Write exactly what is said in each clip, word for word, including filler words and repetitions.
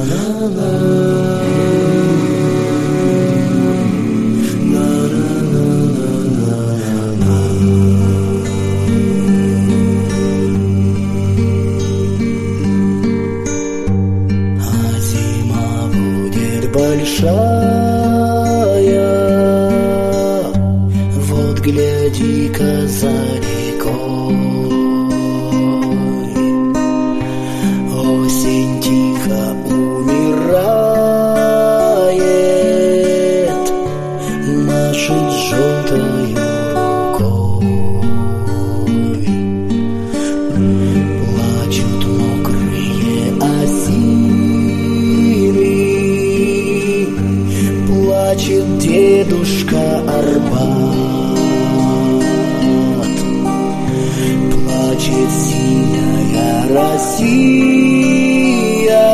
Большая, вот гляди-ка за рекой, осень тихо умирает, машет желтою рукой, плачут мокрые осины. Плачет дедушка Арбат, плачет синяя Россия,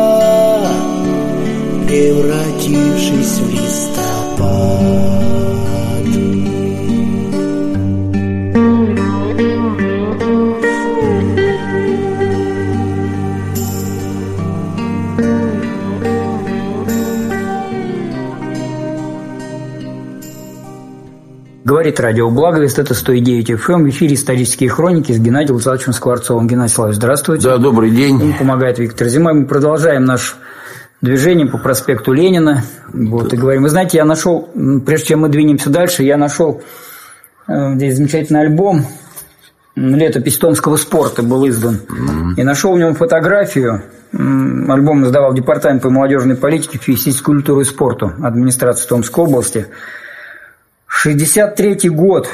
превратившись в листопад. Говорит радио Благовест, это сто девять эф эм, в эфире «Исторические хроники» с Геннадием Владимировичем Скворцовым. Геннадий Славович, здравствуйте. Да, добрый день. Ему помогает Виктор Зима. Мы продолжаем наше движение по проспекту Ленина. Вот, и говорим, вы знаете, я нашел, прежде чем мы двинемся дальше, я нашел здесь замечательный альбом, летопись томского спорта был издан. Mm-hmm. И нашел в нем фотографию. Альбом издавал Департамент по молодежной политике, физической культуре и спорту администрации Томской области. шестьдесят третий год.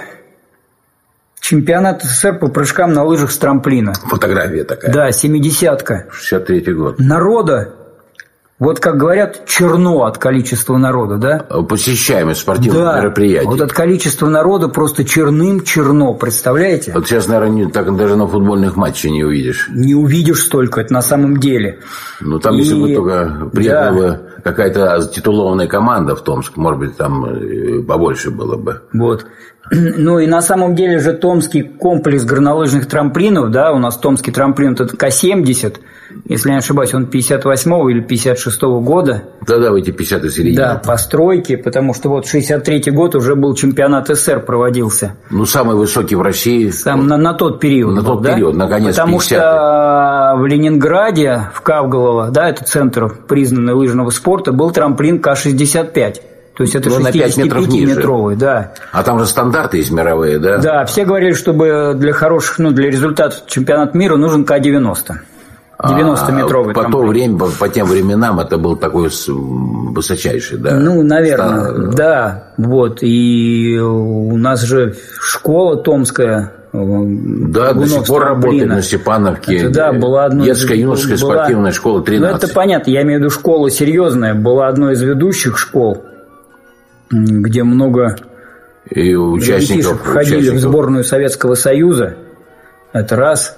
Чемпионат СССР по прыжкам на лыжах с трамплина. Фотография такая. Да, семидесятка. шестьдесят третий год. Народа, вот как говорят, черно от количества народа, да? Посещаемость спортивных да, мероприятий. Вот от количества народа просто черным черно, представляете? Вот сейчас, наверное, не, так даже на футбольных матчах не увидишь. Не увидишь столько, это на самом деле. Ну, там, И... если бы только приехала да. бы какая-то титулованная команда в Томск, может быть, там побольше было бы. Вот. Ну, и на самом деле же томский комплекс горнолыжных трамплинов, да, у нас томский трамплин, это Ка семьдесят, если я не ошибаюсь, он пятьдесят восьмого или пятьдесят шестого года. Да-да, в эти пятидесятые середины. Да, постройки, потому что вот шестьдесят третий год уже был чемпионат СССР проводился. Ну, самый высокий в России. Сам, на, на тот период. На был, тот да? период, наконец, потому пятидесятые. что в Ленинграде, в Кавголово, да, это центр признанный лыжного спорта, был трамплин Ка шестьдесят пять. То есть это шестидесятипятиметровый, да. А там же стандарты есть мировые, да? Да, все говорили, чтобы для хороших, ну, для результатов чемпионата мира нужен Ка девяносто. девяностометровый а, по трамплин. то время, по, по тем временам это был такой высочайший, да. Ну, наверное, Стан... да. Вот. И у нас же школа томская. Да, до сих пор работает на Степановке. Это, да, была одной детская, из... юношеская была... спортивная школа тринадцать. Ну, это понятно, я имею в виду школа серьезная. Была одной из ведущих школ, где много и участников входили участников. в сборную Советского Союза. Это раз.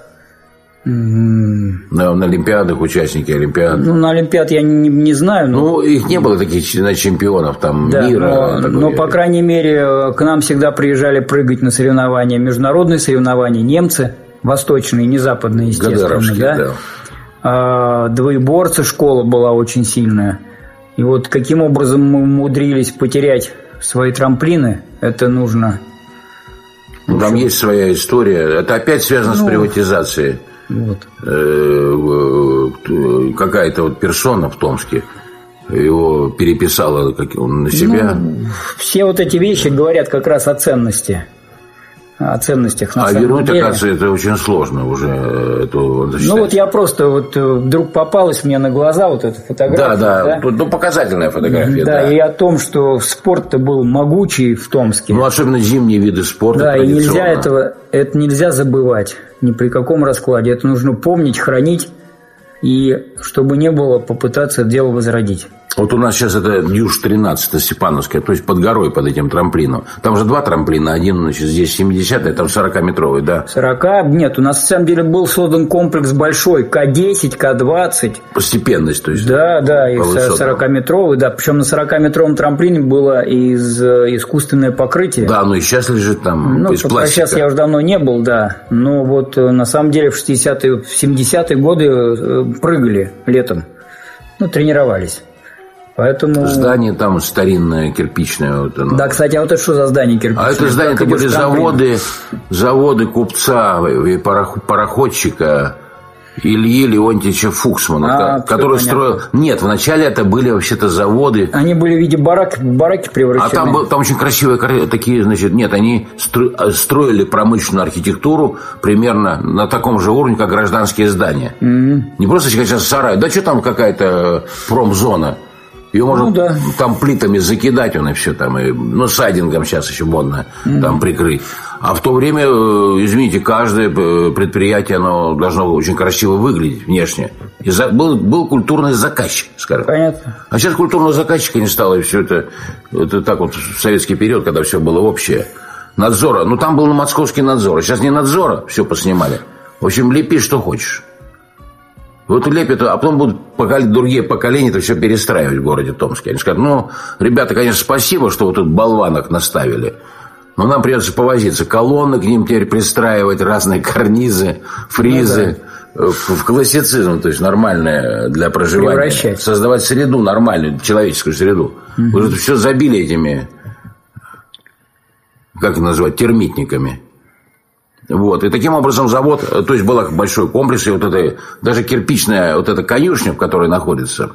На, на Олимпиадах участники Олимпиад. Ну, на Олимпиад я не, не знаю. Но... Ну, их не было таких чемпионов там да, мира. Но, но, по крайней мере, к нам всегда приезжали прыгать на соревнования, международные соревнования немцы, восточные, не западные, естественно. Да? Да. А, двоеборцы, школа была очень сильная. И вот каким образом мы умудрились потерять свои трамплины, это нужно... Ну, там есть своя история. Это опять связано ну, с приватизацией. Вот. Какая-то вот персона в Томске его переписала как он на себя. Ну, все вот эти вещи говорят как раз о ценности. О ценностях на а самом вернуть, деле. оказывается, это очень сложно уже. Эту, ну вот я просто вот вдруг попалась мне на глаза вот эта фотография. Да, да, да? Ну, показательная фотография. Да, да, и о том, что спорт-то был могучий в Томске. Ну, особенно зимние виды спорта. Да, и нельзя этого, это нельзя забывать ни при каком раскладе. Это нужно помнить, хранить, и чтобы не было, попытаться это дело возродить. Вот у нас сейчас это Дюш тринадцать, Степановская, то есть под горой, под этим трамплином. Там же два трамплина, один, значит, здесь семидесятый, а там сорокаметровый, да? сорок? Нет, у нас на самом деле был создан комплекс большой, Ка десять, Ка двадцать. Постепенность, то есть. Да, да, и сорокаметровый, да. Причем на сорокаметровом трамплине было из искусственное покрытие. Да, но и сейчас лежит там ну, из пластика. Сейчас я уже давно не был, да. Но вот на самом деле в шестидесятые, в семидесятые годы прыгали летом. ну, тренировались. Поэтому... Здание там старинное, кирпичное. Вот оно. Да, кстати, а вот это что за здание кирпичное? А это здание, это были заводы, заводы купца и пароходчика Ильи Леонтьевича Фуксмана, а, который строил... Нет, вначале это были вообще-то заводы. Они были в виде барак, бараки превращены. А там, был, там очень красивые такие, значит, нет, они строили промышленную архитектуру примерно на таком же уровне, как гражданские здания. Mm-hmm. Не просто сейчас сарай. Да что там какая-то промзона? Ее можно, ну, да, там плитами закидать, он и все там, и, ну, сайдингом сейчас еще модно, mm-hmm, там прикрыть. А в то время, извините, каждое предприятие, оно должно очень красиво выглядеть внешне. И за, был, был культурный заказчик, скажем. Понятно. А сейчас культурного заказчика не стало, и все это, это так вот в советский период, когда все было общее. Надзора, ну там был московский надзор, сейчас не надзора, все поснимали. В общем, лепи, что хочешь. Вот лепят, а потом будут поколе... другие поколения это все перестраивать в городе Томске. Они скажут, ну, ребята, конечно, спасибо, что вы тут болванок наставили, но нам придется повозиться. Колонны к ним теперь пристраивать, разные карнизы, фризы, ну, да, в классицизм, то есть нормальное для проживания. Создавать среду нормальную, человеческую среду. Угу. Вы же все забили этими, как их называть, термитниками. Вот. И таким образом завод, то есть был большой комплекс, и вот это, даже кирпичная вот эта конюшня, в которой находится,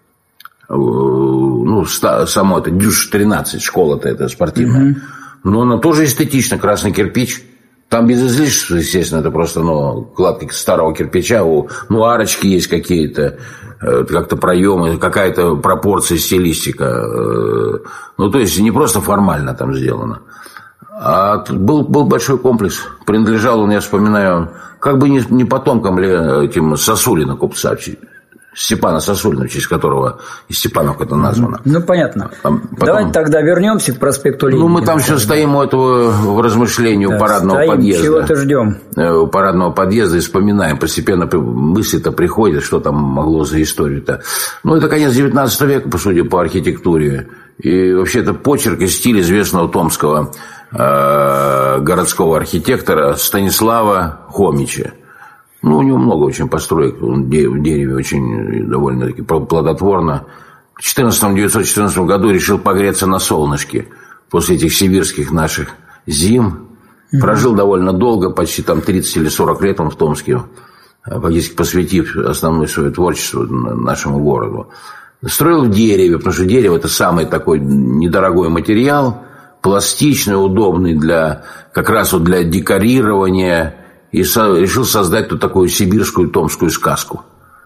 ну, само это Дюш тринадцать, школа-то это спортивная, mm-hmm, но она тоже эстетична, красный кирпич. Там без излишеств, естественно, это просто, ну, кладки старого кирпича, ну, арочки есть какие-то, как-то проемы, какая-то пропорция, стилистика. Ну, то есть не просто формально там сделано. А был, был большой комплекс. Принадлежал он, я вспоминаю, как бы не, не потомкам ли этим Сосулина, купца, Степана Сосулина, в честь которого и Степановка это названо. Ну, понятно. Там, потом... Давайте тогда вернемся к проспекту Ленина. Ну, мы там все стоим у этого в размышлении, да, у парадного стоим, подъезда. Чего-то ждем. У парадного подъезда и вспоминаем. Постепенно мысли-то приходят, что там могло за историю-то. Ну, это конец девятнадцатого века, по сути, по архитектуре. И вообще это почерк и стиль известного томского э, городского архитектора Станислава Хомича. Ну, у него много очень построек, он в дереве очень довольно-таки плодотворно. В тысяча девятьсот четырнадцатом году решил погреться на солнышке после этих сибирских наших зим. Mm-hmm. Прожил довольно долго, почти там тридцать или сорок лет он в Томске, фактически посвятив основное свое творчество нашему городу. Строил в дереве, потому что дерево – это самый такой недорогой материал, пластичный, удобный для, как раз вот для декорирования. И со, решил создать тут такую сибирскую томскую сказку.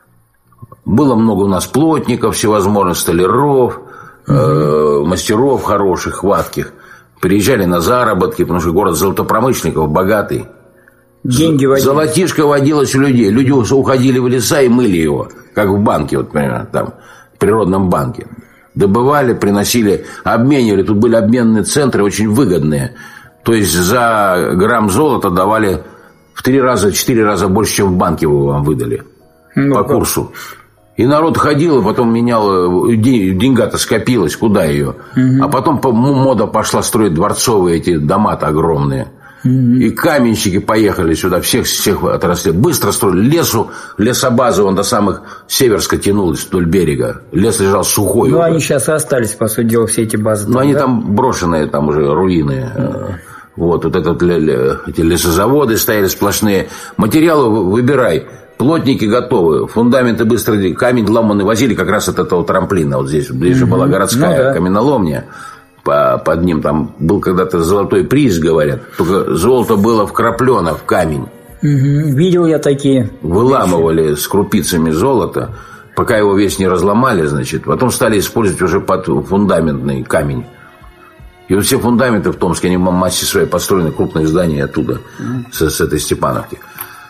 Было много у нас плотников, всевозможных столяров, mm-hmm, э, мастеров хороших, хватких. Приезжали на заработки, потому что город золотопромышленников богатый. Деньги водились. Золотишко водилось у людей. Люди уходили в леса и мыли его, как в банке, вот, например, там, в природном банке. Добывали, приносили, обменивали. Тут были обменные центры очень выгодные. То есть за грамм золота давали в три раза, четыре раза больше, чем в банке вы вам выдали, ну, по курсу. И народ ходил, и потом менял, деньга-то скопилась, куда ее. Угу. А потом мода пошла строить дворцовые эти дома-то огромные. Угу. И каменщики поехали сюда, всех, всех отрасли. Быстро строили. Лесу, лесобазу он до самых Северска тянулась вдоль берега. Лес лежал сухой. Ну, уже. Они сейчас и остались, по сути дела, все эти базы. Ну, они да? там брошенные, там уже руины. Угу. Вот, вот этот, эти лесозаводы стояли сплошные. Материалы выбирай. Плотники готовы. Фундаменты быстро. Камень ломаный возили как раз от этого трамплина. Вот здесь ближе mm-hmm. была городская ну, да. каменоломня. По, под ним там был когда-то золотой приз, говорят. Только золото было вкраплено в камень. Mm-hmm. Видел я такие. Выламывали с крупицами золота, пока его весь не разломали, значит. Потом стали использовать уже под фундаментный камень. И вот все фундаменты в Томске, они в массе своей построены, крупные здания оттуда, mm. с, с этой Степановки.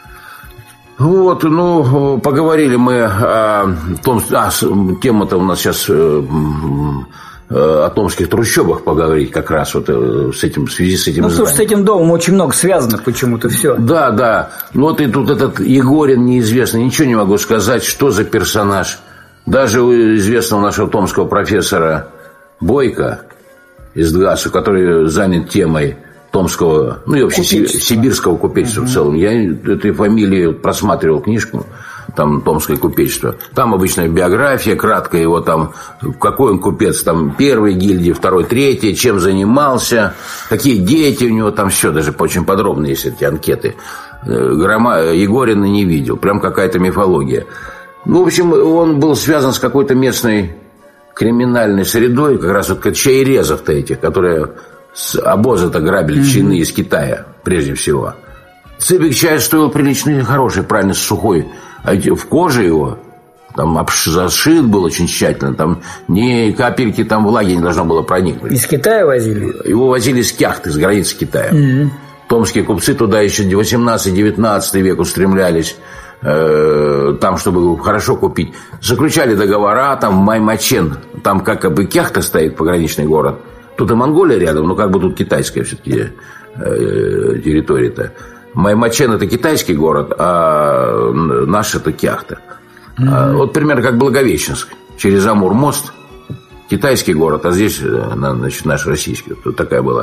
Вот, ну, поговорили мы о том, а, тема-то у нас сейчас э, э, о томских трущобах поговорить как раз вот э, с этим, в связи с этим. Ну, слушай, с этим домом очень много связано почему-то все. Да, да. Ну, вот и тут этот Егорин неизвестный, ничего не могу сказать, что за персонаж. Даже у известного нашего томского профессора Бойко из ДГАСу, который занят темой томского, ну и вообще купечества. Сибирского купечества uh-huh. в целом. Я этой фамилии просматривал книжку там томское купечество. Там обычная биография, краткая его там, какой он купец, там первой гильдии, второй, третьей, чем занимался, какие дети у него, там все даже очень подробно есть эти анкеты. Грома, Егорина не видел, прям какая-то мифология. Ну, в общем, он был связан с какой-то местной криминальной средой, как раз вот чаерезов-то этих, которые с обоза-то грабили чины mm-hmm. из Китая, прежде всего. Цыбик чай стоил приличный, хороший, правильно, сухой. А в коже его, там зашит был очень тщательно, там ни капельки там влаги не должно было проникнуть. Из Китая возили? Его возили с Кяхты, с границы Китая. Mm-hmm. Томские купцы туда еще восемнадцатый-девятнадцатый век устремлялись, э, там, чтобы хорошо купить. Заключали договора, там Маймачен, там как бы Кяхта стоит, пограничный город. Тут и Монголия рядом, но как бы тут китайская все-таки э, территория-то. Маймачен – это китайский город, а наш – это Кяхта. Mm-hmm. Вот примерно как Благовещенск. Через Амур мост, китайский город, а здесь, значит, наш российский. Тут такая была.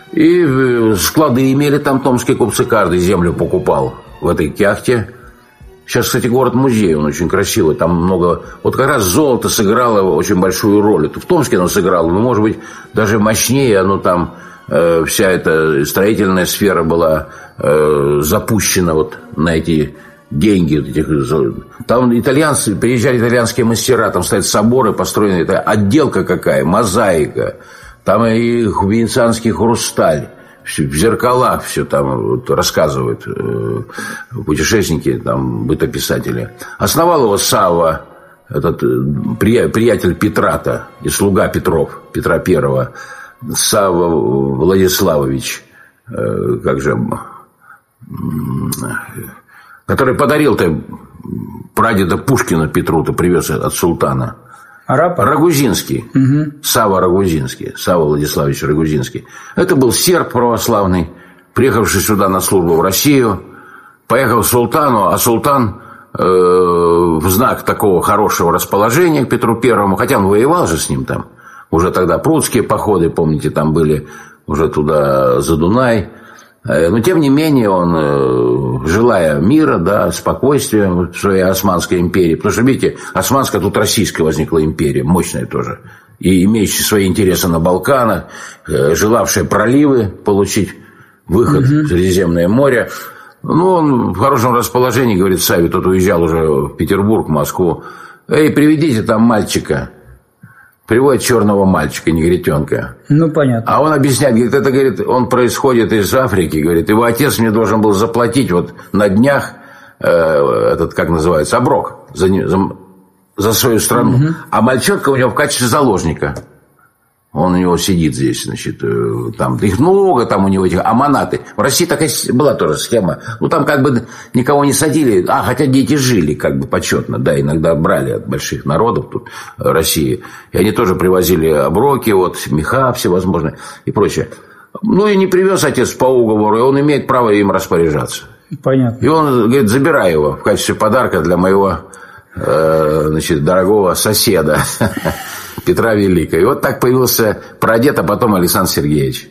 И склады имели там томские купцы, каждый землю покупал в этой Кяхте. Сейчас, кстати, город-музей, он очень красивый, там много... Вот как раз золото сыграло очень большую роль. Это в Томске оно сыграло, но, может быть, даже мощнее оно там... Э, вся эта строительная сфера была э, запущена вот на эти деньги. Вот этих... Там итальянцы, приезжали итальянские мастера, там стоят соборы построены, это отделка какая, мозаика. Там и венецианский хрусталь. В зеркалах все там вот рассказывают э, путешественники, там, бытописатели. Основал его Савва, этот при, приятель Петра-то и слуга Петров, Петра Первого, Савва Владиславович, э, как же, э, который подарил-то прадеда Пушкина Петру-то, привез от султана. Араб? Рагузинский. Угу. Савва Рагузинский. Савва Владиславович Рагузинский. Это был серб православный, приехавший сюда на службу в Россию. Поехал к султану, а султан э, в знак такого хорошего расположения к Петру Первому, хотя он воевал же с ним там. Уже тогда прудские походы, помните, там были уже туда за Дунай. Но, тем не менее, он, желая мира, да, спокойствия в своей Османской империи, потому что, видите, Османская, тут Российская возникла империя, мощная тоже, и имеющая свои интересы на Балканах, желавшая проливы получить, выход угу. в Средиземное море. Ну, он в хорошем расположении, говорит Савве, тот уезжал уже в Петербург, в Москву. Эй, приведите там мальчика. Приводит черного мальчика, негритенка. Ну, понятно. А он объясняет, говорит, это, говорит, он происходит из Африки, говорит, его отец мне должен был заплатить вот на днях, э, этот, как называется, оброк за, за, за свою страну. Угу. А мальчонка у него в качестве заложника. Он у него сидит здесь, значит, там, их много там у него этих, аманаты. В России такая была тоже схема. Ну, там как бы никого не садили, а, хотя дети жили как бы почетно, да, иногда брали от больших народов тут России. И они тоже привозили оброки, вот, меха всевозможные и прочее. Ну, и не привез отец по уговору, и он имеет право им распоряжаться. Понятно. И он говорит, забирай его в качестве подарка для моего, э, значит, дорогого соседа. Петра Великого. И вот так появился прадед, а потом Александр Сергеевич.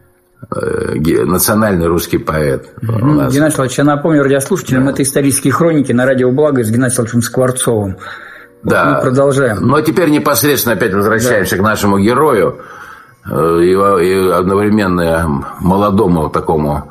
Национальный русский поэт. Mm-hmm. Геннадий Владимирович, я напомню радиослушателям, да. Это исторические хроники на радио «Благо» с Геннадием Владимировичем Скворцовым. Да. Вот мы продолжаем. Но теперь непосредственно опять возвращаемся да. к нашему герою и одновременно молодому такому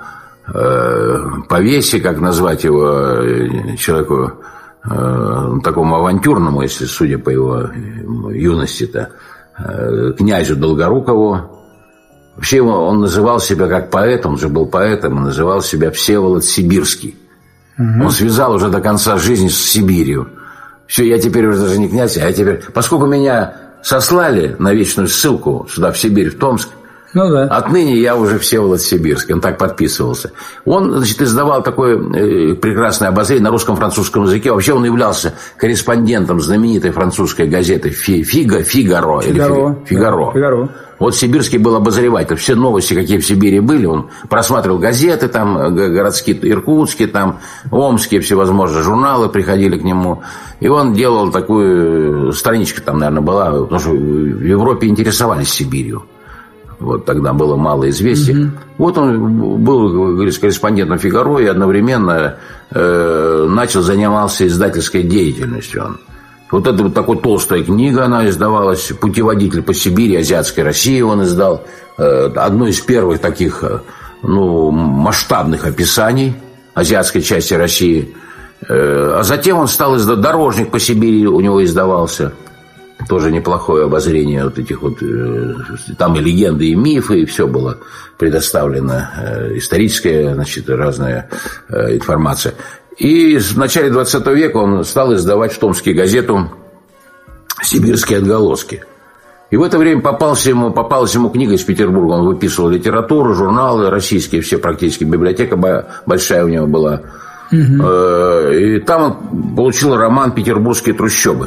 повесе, как назвать его, человеку такому авантюрному, если судя по его юности-то, князю Долгорукову. Вообще он называл себя как поэт, он же был поэтом, он называл себя Всеволод Сибирский. Угу. Он связал уже до конца жизни с Сибирью. Все, я теперь уже даже не князь, а я теперь... Поскольку меня сослали на вечную ссылку сюда, в Сибирь, в Томск, ну, да. Отныне я уже Всеволод Сибирский, он так подписывался. Он, значит, издавал такое э, прекрасное обозрение на русском, французском языке. Вообще он являлся корреспондентом знаменитой французской газеты «Фига», «Фигаро». «Фигаро». Или «Фигаро». «Фигаро». Вот Сибирский был обозреватель. Все новости, какие в Сибири были, он просматривал газеты, там, городские, иркутские, там, омские, всевозможные журналы приходили к нему. И он делал такую... Страничка там, наверное, была, потому что в Европе интересовались Сибирью. Вот тогда было мало известий. Mm-hmm. Вот он был, говорится, корреспондентом «Фигаро» и одновременно э, начал заниматься издательской деятельностью. Он. Вот это вот такая толстая книга, она издавалась, «Путеводитель по Сибири, азиатской России» он издал. Э, одно из первых таких ну, масштабных описаний азиатской части России. Э, а затем он стал издавать «Дорожник по Сибири», у него издавался. Тоже неплохое обозрение вот этих вот, э, там и легенды, и мифы, и все было предоставлено, э, историческая, значит, разная э, информация. И в начале двадцатого века он стал издавать в Томске газету «Сибирские отголоски». И в это время попался ему, попалась ему книга из Петербурга, он выписывал литературу, журналы российские, все практически, библиотека большая у него была. Угу. Э, и там он получил роман «Петербургские трущобы».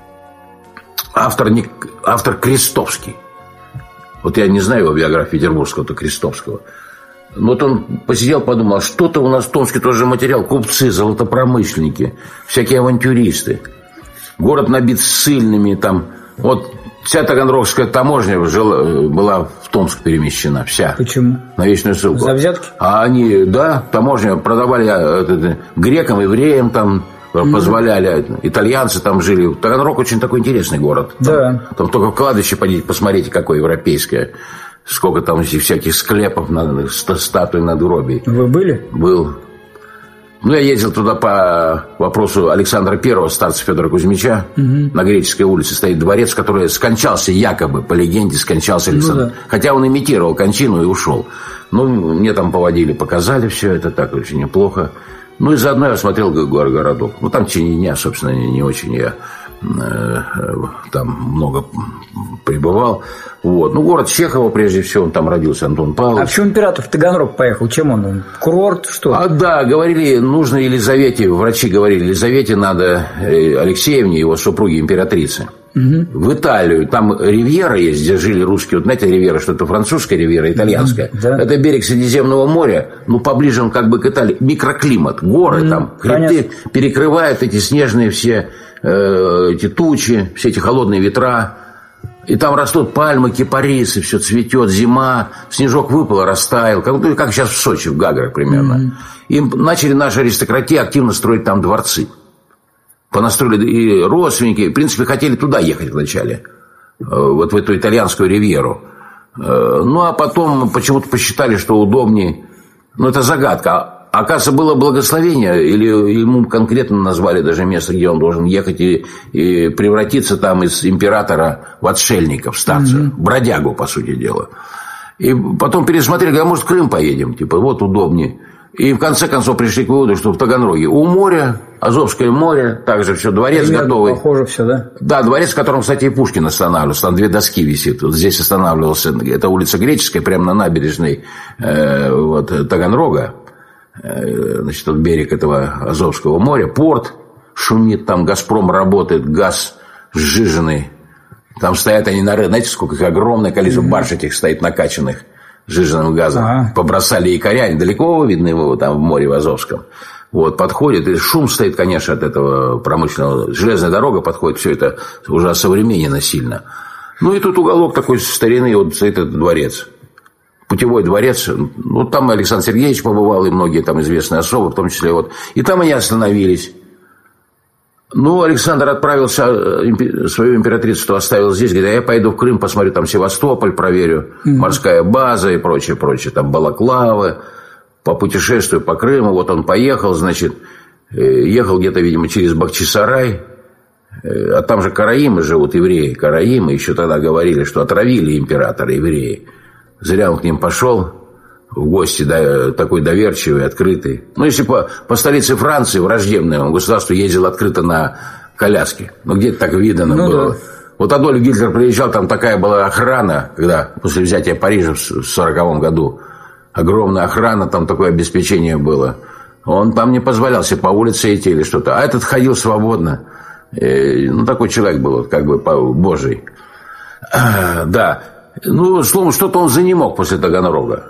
Автор, не, автор Крестовский. Вот я не знаю его биографии петербургского-то Крестовского. Но вот он посидел, подумал, что-то у нас в Томске тоже материал. Купцы, золотопромышленники, всякие авантюристы. Город набит ссыльными. Там. Вот вся Таганрогская таможня жила, была в Томск перемещена. Вся. Почему? На вечную ссылку. За взятки? А они, да, таможня продавали это, грекам, евреям там. Позволяли, итальянцы там жили. Таганрог очень такой интересный город. Там, да. Там только в кладбище пойдите, посмотрите, какое европейское. Сколько там всяких склепов, статуй надгробий. Вы были? Был. Ну, я ездил туда по вопросу Александра Первого, старца Федора Кузьмича. Угу. На Греческой улице стоит дворец, в который скончался, якобы, по легенде, скончался Александр. Ну, да. Хотя он имитировал кончину и ушел. Ну, мне там поводили, показали все это так очень неплохо. Ну и заодно я смотрел городок. Ну там в течение дня, собственно, не, не очень я э, там много пребывал. Вот. Ну, город Чехова, прежде всего, он там родился, Антон Павлович. А почему император в Таганрог поехал? Чем он? он? Курорт, что? А да, говорили, нужно Елизавете, врачи говорили, Елизавете надо, Алексеевне, его супруге, императрице. Угу. В Италию, там ривьера есть, где жили русские. Вот знаете, ривьера, что это французская ривьера, итальянская. Угу, да. Это берег Средиземного моря, ну, поближе он как бы к Италии. Микроклимат, горы угу, там, хребты перекрывают эти снежные все э, эти тучи, все эти холодные ветра. И там растут пальмы, кипарисы, все цветет, зима, снежок выпал, растаял, как, как сейчас в Сочи, в Гаграх примерно. Угу. И начали наши аристократии активно строить там дворцы. Понастроили и родственники, в принципе, хотели туда ехать вначале, вот в эту итальянскую ривьеру. Ну, а потом почему-то посчитали, что удобнее. Ну, это загадка. Оказывается, было благословение, или ему конкретно назвали даже место, где он должен ехать и, и превратиться там из императора в отшельника, в старца, mm-hmm. бродягу, по сути дела. И потом пересмотрели, говорят, а может, в Крым поедем, типа, вот удобнее. И в конце концов пришли к выводу, что в Таганроге у моря, Азовское море, также все, дворец примерно готовый. Похоже все, да? Да, дворец, в котором, кстати, и Пушкин останавливался. Там две доски висит. Вот здесь останавливался, это улица Греческая, прямо на набережной э, вот, Таганрога. Э, значит, вот берег этого Азовского моря. Порт шумит, там Газпром работает, газ сжиженный. Там стоят они на рынке. Знаете, сколько их огромное количество mm-hmm. барж этих стоит накачанных сжиженным газом. А-а. Побросали якоря, недалеко видно его там в море в Азовском. Вот, подходит, и шум стоит, конечно, от этого промышленного. Железная дорога подходит, все это уже осовременено сильно. Ну, и тут уголок такой старины, вот стоит этот дворец. Путевой дворец. Ну, там Александр Сергеевич побывал, и многие там известные особы, в том числе вот. И там они остановились. Ну, Александр отправился, свою императрицу оставил здесь, говорит, а я пойду в Крым, посмотрю там Севастополь, проверю, mm-hmm. морская база и прочее, прочее, там Балаклавы, попутешествую по Крыму, вот он поехал, значит, ехал где-то, видимо, через Бахчисарай, а там же караимы живут, евреи, караимы, еще тогда говорили, что отравили императора евреи. Зря он к ним пошел в гости, да, такой доверчивый, открытый. Ну, если по, по столице Франции, враждебному государству, ездил открыто на коляске. Ну, где-то так видано ну, было. Да. Вот Адольф Гитлер приезжал, там такая была охрана, когда после взятия Парижа в сороковом году. Огромная охрана, там такое обеспечение было. Он там не позволял себе по улице идти или что-то. А этот ходил свободно. И, ну, такой человек был, как бы, божий. Да. Ну, словом, что-то он занемог после Таганрога.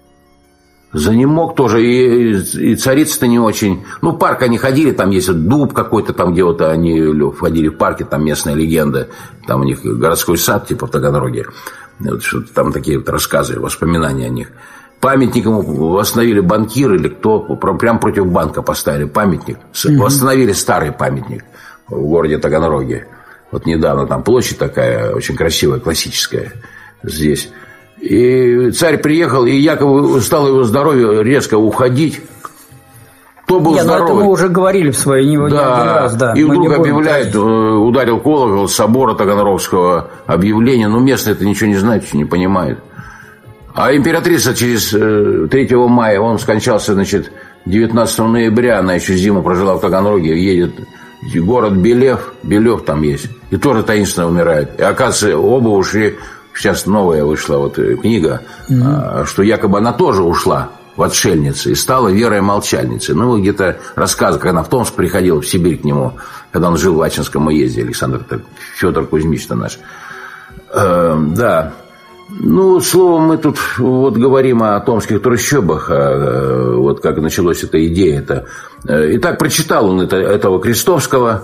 Занемог тоже, и, и царица-то не очень. Ну, в парк они ходили, там есть дуб какой-то, там где вот они входили в парке, там местная легенда, там у них городской сад, типа в Таганроге. Вот что-то там такие вот рассказы, воспоминания о них. Памятник ему восстановили банкиры или кто, прямо против банка поставили памятник. Mm-hmm. Восстановили старый памятник в городе Таганроге. Вот недавно там площадь такая, очень красивая, классическая здесь. И царь приехал, и якобы стало его здоровье резко уходить. Кто был Нет, здоровый? Это мы уже говорили в своей не да. раз. Да. И мы вдруг объявляет, ударил колокол собора Таганрогского объявления. Но местные это ничего не знают, не понимают. А императрица через третьего мая, он скончался, значит, девятнадцатого ноября, она еще зиму прожила в Таганроге, едет в город Белев, Белев там есть, и тоже таинственно умирает. И оказывается, оба ушли, сейчас новая вышла вот книга, mm-hmm. что якобы она тоже ушла в отшельницы и стала верой молчальницей. Ну, где-то рассказывал, когда она в Томск приходила, в Сибирь к нему, когда он жил в Ачинском уезде, Александр Федор Кузьмич-то наш. Э, да. Ну, словом, мы тут вот говорим о томских трущобах, а, вот как началась эта идея. Это. Итак, прочитал он это, этого Крестовского,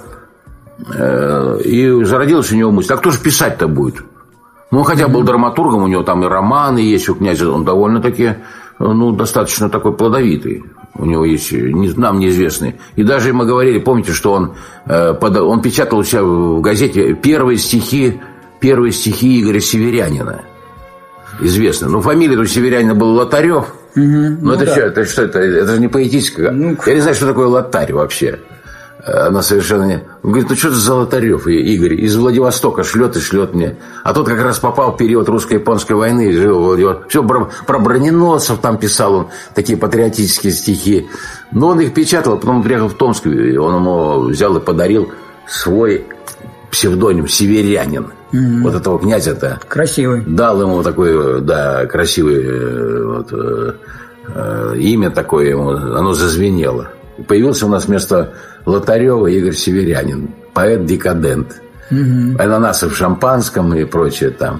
и зародилась у него мысль, а кто же писать-то будет? Ну, хотя был драматургом, у него там и романы есть, у князя он довольно-таки, ну, достаточно такой плодовитый. У него есть, нам неизвестный. И даже мы говорили, помните, что он, он печатал у себя в газете первые стихи, первые стихи Игоря Северянина. Известно. Ну, фамилия у Северянина была Лотарев. Угу, ну, ну, это да. что? Это что это? Это же не поэтическое. Ну, я не знаю, что такое лотарь вообще. Она совершенно не... Он говорит, ну что это за Лотарев, Игорь? Из Владивостока шлет и шлет мне. А тот как раз попал в период русско-японской войны и жил в Владивостоке. Все, про, про броненосцев там писал он, такие патриотические стихи. Но он их печатал, потом он приехал в Томск, и он ему взял и подарил свой псевдоним Северянин. Mm-hmm. Вот этого князя-то. Красивый. Дал ему такое, да, красивое вот, э, э, имя такое ему, оно зазвенело. И появился у нас вместо Лотарева Игорь Северянин, поэт-декадент. Mm-hmm. Ананасы в шампанском и прочее там.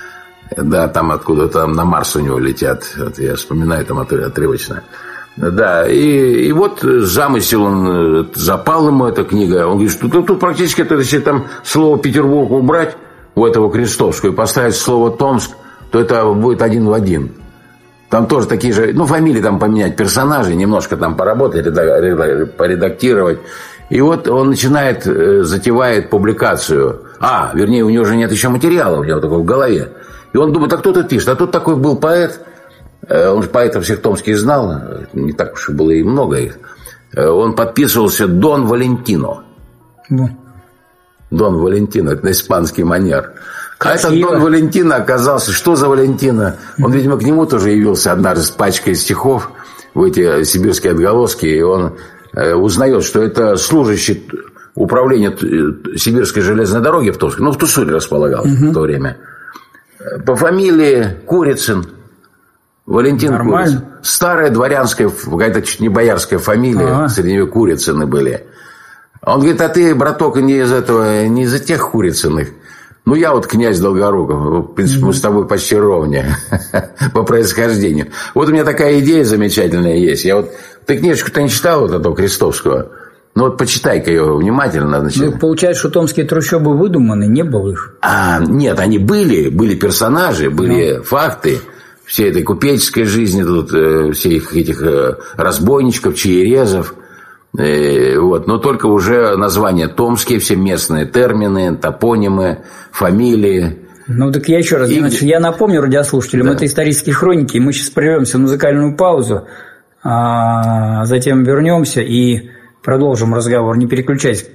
Да, там откуда-то там на Марс у него летят. Вот я вспоминаю там отрывочно. Да, и, и вот замысел, он запал ему эта книга. Он говорит, что тут, тут практически, это, если там слово Петербург убрать у этого Крестовского и поставить слово Томск, то это будет один в один. Там тоже такие же, ну, фамилии там поменять, персонажей, немножко там поработать, поредактировать. И вот он начинает, затевает публикацию. А, вернее, у него же нет еще материала, у него такого в голове. И он думает, а кто тут пишет? А тут такой был поэт. Он же поэтов всех томских знал, не так уж и было и много их. Он подписывался Дон Валентино. Да. Дон Валентино, это на испанский манер. Красиво. А этот Дон Валентино оказался, что за Валентино? Он, видимо, к нему тоже явился однажды с пачкой стихов в эти сибирские отголоски, и он узнает, что это служащий управления Сибирской железной дороги в Томске, ну, в Тусуре располагалось угу. в то время. По фамилии Курицын. Валентин Курицын. Старая дворянская, какая-то чуть не боярская фамилия, ага. среди нее Курицыны были. Он говорит, а ты, браток, не из этого, не из этих Курицыных. Ну, я вот князь Долгоруков, в принципе, mm-hmm. мы с тобой почти ровня по происхождению. Вот у меня такая идея замечательная есть. Я вот, ты книжечку-то не читал вот этого Крестовского? Ну, вот почитай-ка ее внимательно. Значит. Ну, получается, что томские трущобы выдуманы, не было их? А, нет, они были, были персонажи, были no. факты. Всей этой купеческой жизни, тут, э, всех этих э, разбойничков, чаерезов. Э, вот. Но только уже названия томские, все местные термины, топонимы, фамилии. Ну, так я еще раз, и... значит, я напомню радиослушателям, да. это исторические хроники, мы сейчас прервемся в музыкальную паузу, а затем вернемся и продолжим разговор. Не переключайся.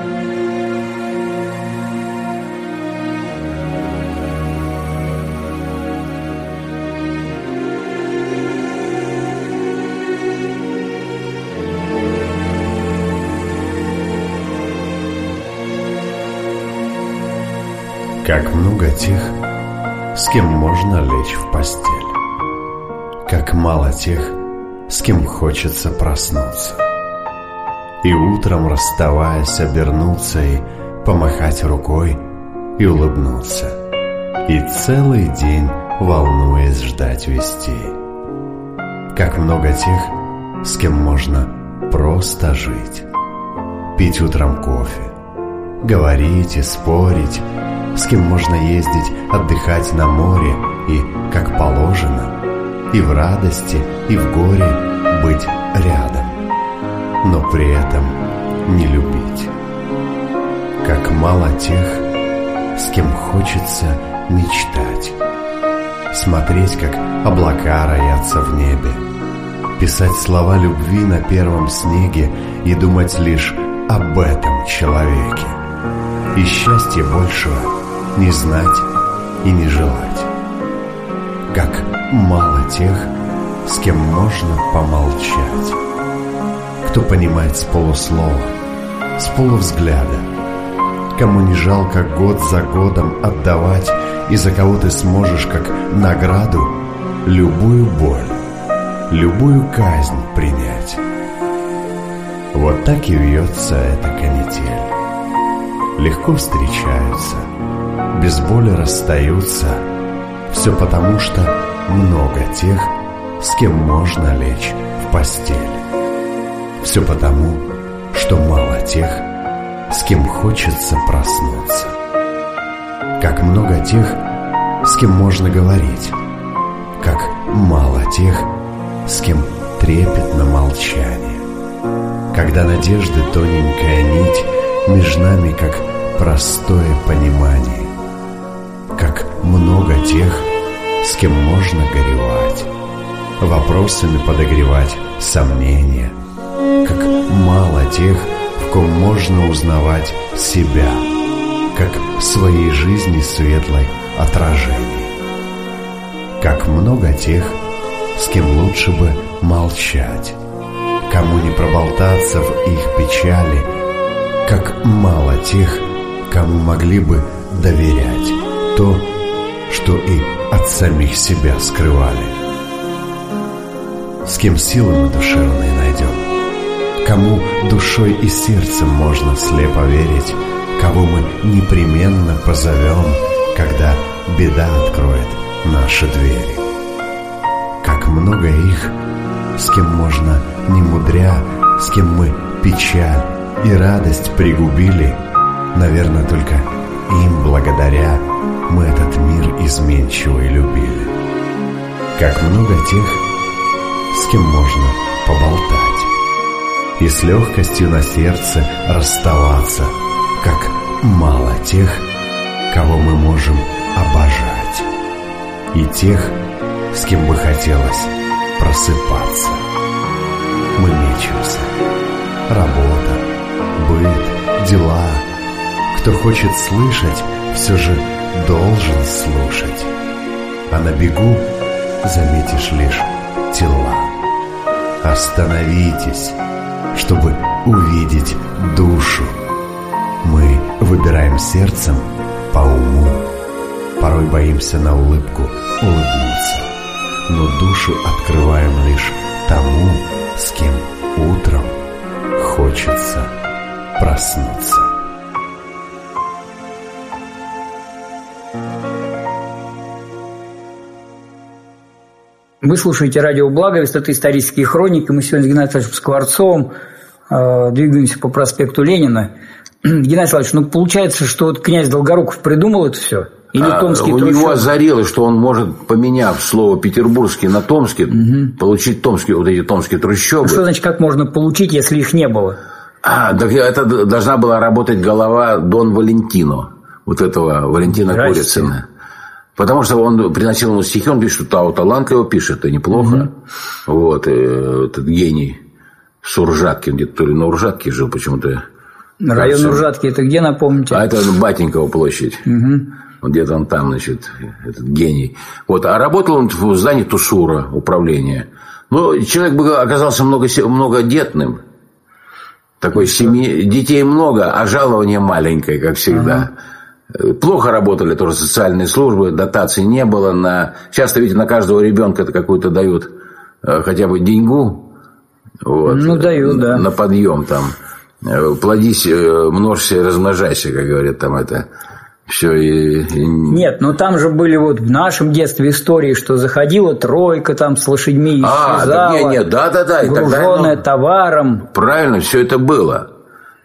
Как много тех, с кем можно лечь в постель. Как мало тех, с кем хочется проснуться. И утром, расставаясь, обернуться и помахать рукой и улыбнуться. И целый день, волнуясь, ждать вестей. Как много тех, с кем можно просто жить. Пить утром кофе, говорить и спорить, с кем можно ездить отдыхать на море и, как положено, и в радости, и в горе быть рядом, но при этом не любить. Как мало тех, с кем хочется мечтать, смотреть, как облака роятся в небе, писать слова любви на первом снеге и думать лишь об этом человеке, и счастья большего не знать и не желать. Как мало тех, с кем можно помолчать, кто понимает с полуслова, с полувзгляда, кому не жалко год за годом отдавать, и за кого ты сможешь как награду любую боль, любую казнь принять. Вот так и вьется эта канитель. Легко встречаются, без боли расстаются. Все потому, что много тех, с кем можно лечь в постель. Все потому, что мало тех, с кем хочется проснуться. Как много тех, с кем можно говорить. Как мало тех, с кем трепетно молчание. Когда надежды тоненькая нить между нами, как простое понимание. Как много тех, с кем можно горевать, вопросами подогревать сомнения. Как мало тех, в ком можно узнавать себя, как в своей жизни светлой отражение. Как много тех, с кем лучше бы молчать, кому не проболтаться в их печали. Как мало тех, кому могли бы доверять то, что и от самих себя скрывали. С кем силы мы душевные найдем, кому душой и сердцем можно слепо верить, кого мы непременно позовем, когда беда откроет наши двери. Как много их, с кем можно не мудря, с кем мы печаль и радость пригубили, наверное, только им благодаря мы этот мир изменчивый любили. Как много тех, с кем можно поболтать и с легкостью на сердце расставаться. Как мало тех, кого мы можем обожать, и тех, с кем бы хотелось просыпаться. Мы мечемся. Работа, быт, дела. Кто хочет слышать, все же должен слушать. А на бегу заметишь лишь тела. Остановитесь, чтобы увидеть душу. Мы выбираем сердцем по уму. Порой боимся на улыбку улыбнуться, но душу открываем лишь тому, с кем утром хочется проснуться. Вы слушаете радио «Благовест», это «Исторические хроники». Мы сегодня с Геннадием Александровичем Скворцовым э, двигаемся по проспекту Ленина. Геннадий Александрович, ну получается, что вот князь Долгоруков придумал это все? Или а, томский у трущоб? него озарилось, что он может, поменяв слово «петербургский» на «томский», угу. получить томские, вот эти томские трущобы. А что значит, как можно получить, если их не было? А, так это должна была работать голова Дон Валентино, вот этого Валентина Здрасте. Курицына. Потому что он приносил ему стихи, он пишет, что талантливо пишет, и неплохо. Угу. Вот, и этот гений Суржатки, где-то то ли на Уржатке жил почему-то. Район кажется, Уржатки, это где, напомните? А это Батенькова площадь. Угу. Вот где-то он там, значит, этот гений. Вот, а работал он в здании Тусура, управления. Ну, человек бы оказался много, многодетным. Такой семьи, детей много, а жалование маленькое, как всегда. Ага. Плохо работали тоже социальные службы, дотаций не было. На... Часто, видите, на каждого ребенка какую-то дают хотя бы деньгу. Вот, ну, дают, да. На подъем там. Плодись, множься и размножайся, как говорят там это. Все и... Нет, ну там же были вот в нашем детстве истории, что заходила тройка там с лошадьми, исчезала, а, нет, нет, да, да, да, груженная тогда, ну, товаром. Правильно, все это было.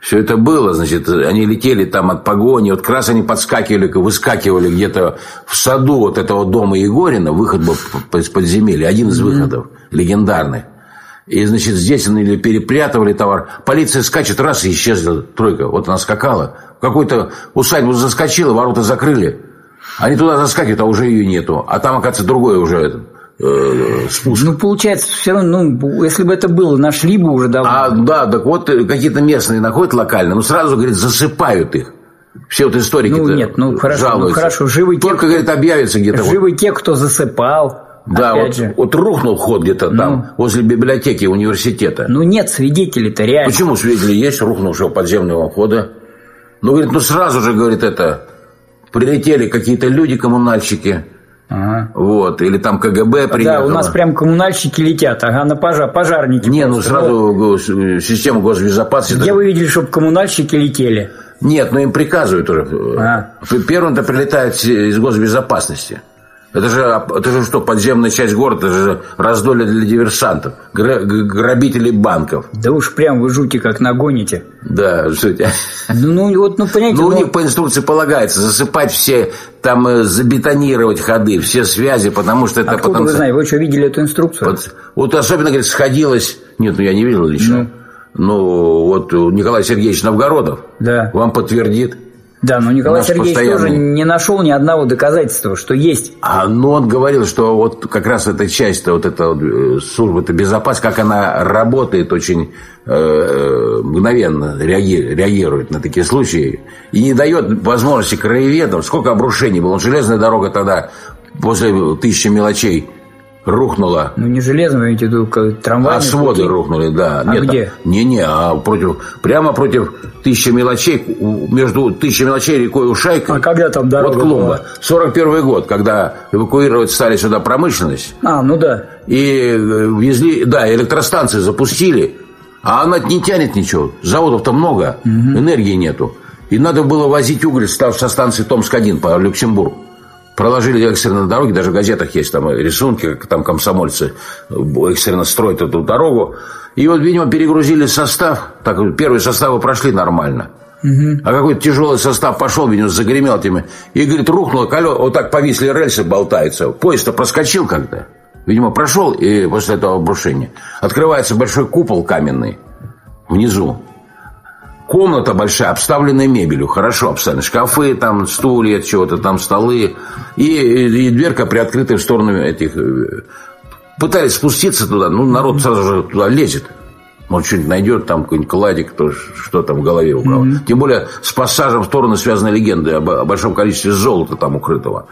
Все это было, значит, они летели там от погони, вот как раз они подскакивали, выскакивали где-то в саду вот этого дома Егорина, выход был из подземелья, один из выходов, легендарный. И, значит, здесь они перепрятывали товар. Полиция скачет, раз, и исчезла тройка. Вот она скакала. В какую-то усадьбу заскочила, ворота закрыли. Они туда заскакивают, а уже ее нету. А там, оказывается, другое уже э, спуск. Ну, получается, все равно, ну, если бы это было, нашли бы уже давно. А, да, так вот, какие-то местные находят локально, но сразу, говорит, засыпают их. Все вот историки-то ну, нет, ну, хорошо, жалуются. Ну, хорошо, живы Только, те, говорит, объявится где-то. Живы вот. Те, кто засыпал. Да, вот, вот рухнул вход где-то ну, там, возле библиотеки университета. Ну, нет свидетелей-то реально. Почему свидетели есть рухнувшего подземного входа? Ну, говорит, ну, сразу же, говорит, это, прилетели какие-то люди, коммунальщики, ага. Вот, или там КГБ приехало. Да, у нас прям коммунальщики летят, ага, на пожар, пожарники. Не, ну, сразу вот. Система госбезопасности. Где вы видели, чтобы коммунальщики летели? Нет, ну, им приказывают уже. А. Первым-то прилетает из госбезопасности. Это же, это же что, подземная часть города, это же раздолье для диверсантов, грабителей банков. Да уж прям вы жути как нагоните. Да, жуть. Ну, ну, вот, ну, понимаете, ну, но... у них по инструкции полагается засыпать все, там, забетонировать ходы, все связи, потому что это... Откуда потом... вы знаете, вы что, видели эту инструкцию? Вот, вот особенно, говорит, сходилось... Нет, ну, я не видел лично. Ну, ну вот Николай Сергеевич Новгородов да. Вам подтвердит. Да, но Николай Наш Сергеевич постоянный... тоже не нашел ни одного доказательства, что есть. А, ну, он говорил, что вот как раз эта часть, вот эта вот, служба безопасности, как она работает, очень э, мгновенно реаги... реагирует на такие случаи и не дает возможности краеведам. Сколько обрушений было. Железная дорога тогда после тысячи мелочей рухнула. Ну, не железная, вы имеете в виду, как трамвайные А своды пути? рухнули, да. А Нет, где? Не-не, а против, прямо против тысячи мелочей, между тысячей мелочей и рекой Ушайкой. А когда там дорога Вот Клумба. была? сорок первый год, когда эвакуировать стали сюда промышленность. А, ну да. И везли, да, электростанции запустили, а она не тянет ничего. Заводов-то много, угу. Энергии нету. И надо было возить уголь со станции Томск один по Люксембургу. Проложили экстренно дороги, даже в газетах есть там рисунки, как там комсомольцы экстренно строят эту дорогу. И вот, видимо, перегрузили состав. Так, первые составы прошли нормально. Угу. А какой-то тяжелый состав пошел, видимо, загремел этими. И, говорит, рухнуло колесо, вот так повисли рельсы, болтаются. Поезд-то проскочил как-то. Видимо, прошел, и после этого обрушения открывается большой купол каменный внизу. Комната большая, обставленная мебелью, хорошо обставленная. Шкафы, там, стулья, чего-то там, столы. И, и, и дверка приоткрыта в сторону этих... Пытались спуститься туда, ну, народ сразу же туда лезет. Может, что-нибудь найдет, там, какой-нибудь кладик, кто, что там в голове у кого. Mm-hmm. Тем более, с пассажем в сторону связаны легенды об, о большом количестве золота там укрытого.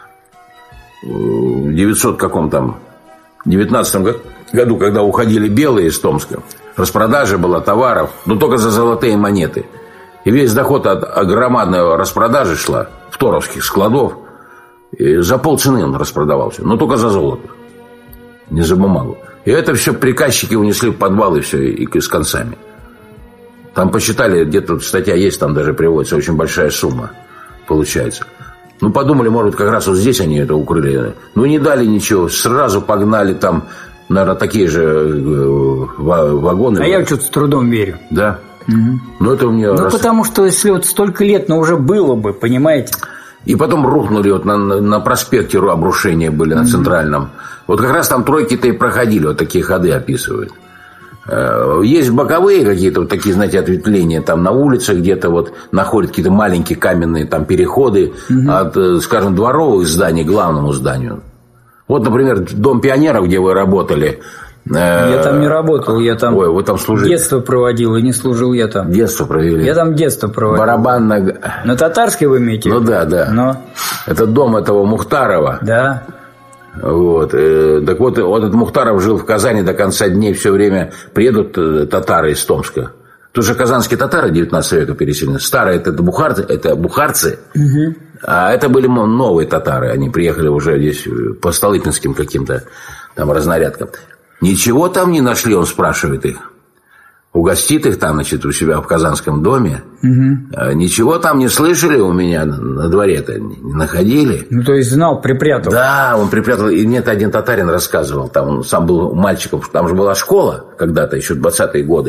В девятьсот каком там... девятнадцатом году, когда уходили белые из Томска, распродажа была товаров, но только за золотые монеты. И весь доход от громадной распродажи шла в торовских складов. И за полцены он распродавался, но только за золото, не за бумагу. И это все приказчики унесли в подвал, и все, и с концами. Там посчитали, где-то статья есть, там даже приводится, очень большая сумма получается. Ну, подумали, может, как раз вот здесь они это укрыли. Ну, не дали ничего, сразу погнали там, наверное, такие же вагоны. А я что-то с трудом верю. Да? Угу. Ну, это у меня... Ну, раз... потому что, если вот столько лет, ну, уже было бы, понимаете? И потом рухнули вот на, на проспекте обрушения были, на центральном. Вот как раз там тройки-то и проходили, вот такие ходы описывают. Есть боковые какие-то вот такие, знаете, ответвления. Там на улицах где-то вот находят какие-то маленькие каменные там переходы угу. от, скажем, дворовых зданий к главному зданию. Вот, например, Дом пионеров, где вы работали. Я там не работал, я там, Ой, вы там служили. Детство проводил, и не служил я там. Детство провели. Я там детство проводил. Барабан на... На татарской вы имеете? Ну да, да. Но... Это дом этого Мухтарова. Да. Вот. Так вот, вот этот Мухтаров жил в Казани до конца дней, все время приедут татары из Томска. Тут же казанские татары девятнадцатого века переселены. Старые это бухарцы, это бухарцы, угу. А это были новые татары. Они приехали уже здесь по столыпинским каким-то там разнарядкам. Ничего там не нашли, он спрашивает их. Угостит их там, значит, у себя в казанском доме. Угу. Ничего там не слышали у меня на дворе-то? Не находили? Ну, то есть знал, припрятал. Да, он припрятал. И мне один татарин рассказывал. Там он сам был мальчиком. Там же была школа когда-то, еще двадцатые годы.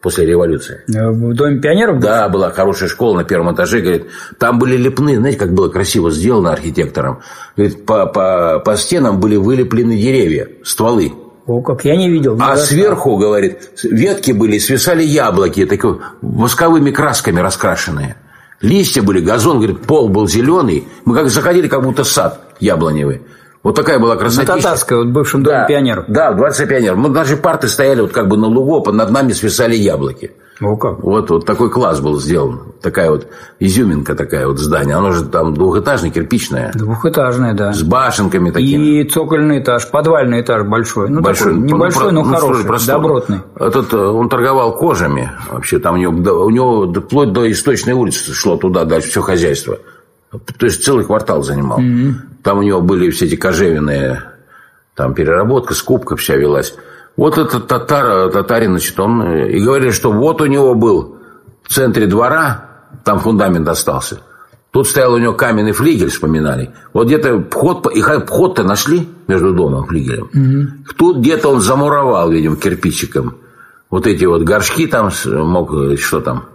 после революции. В Доме пионеров? Да, была хорошая школа на первом этаже. Говорит, там были лепные, знаете, как было красиво сделано архитектором. Говорит, по, по, по стенам были вылеплены деревья, стволы. О, как я не видел. А сверху, говорит, ветки были, свисали яблоки, такие восковыми красками раскрашенные. Листья были, газон, говорит, пол был зеленый. Мы как заходили, как будто сад яблоневый. Вот такая была красотища. На Татарской, вот в бывшем Доме да, пионеров. Да, в Дворце пионеров. Мы даже парты стояли вот как бы на лугу, над нами свисали яблоки. О, как? Вот, вот такой класс был сделан. Такая вот изюминка такая вот здание. Оно же там двухэтажное, кирпичное. Двухэтажное, да. С башенками такими. И цокольный этаж, подвальный этаж большой. Ну, большой, такой, небольшой, ну, но ну, хороший, простой. добротный. Этот, он торговал кожами. Вообще там у него, у него вплоть до Источной улицы шло туда дальше все хозяйство. То есть целый квартал занимал. Mm-hmm. Там у него были все эти кожевенные, там переработка, скупка вся велась. Вот этот татар, татарин, значит, он... И говорили, что вот у него был в центре двора, там фундамент остался. Тут стоял у него каменный флигель, вспоминали. Вот где-то вход, и вход-то нашли между домом и флигелем. Mm-hmm. Тут где-то он замуровал, видимо, кирпичиком. Вот эти вот горшки там, мог, что там,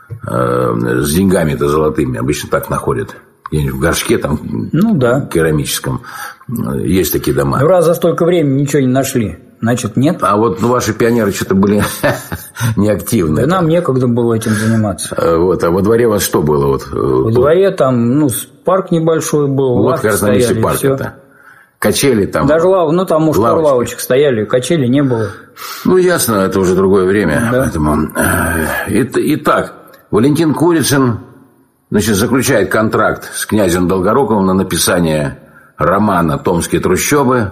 э, с деньгами-то золотыми, обычно так находят. Где-нибудь в горшке там, ну, да, керамическом. Есть такие дома. Ну, раз за столько времени ничего не нашли, значит, нет. А вот ну, ваши пионеры что-то были неактивны. Да нам некогда было этим заниматься. Вот, а во дворе у вас что было? Вот, во дворе там, ну, парк небольшой был. Вот как раз на месте парка-то. Качели там. Даже лав, ну там, может, пару лавочек стояли, качели не было. Ну, ясно, это уже другое время. Да. Поэтому... Итак, Валентин Курицын, значит, заключает контракт с князем Долгоруковым на написание романа «Томские трущобы».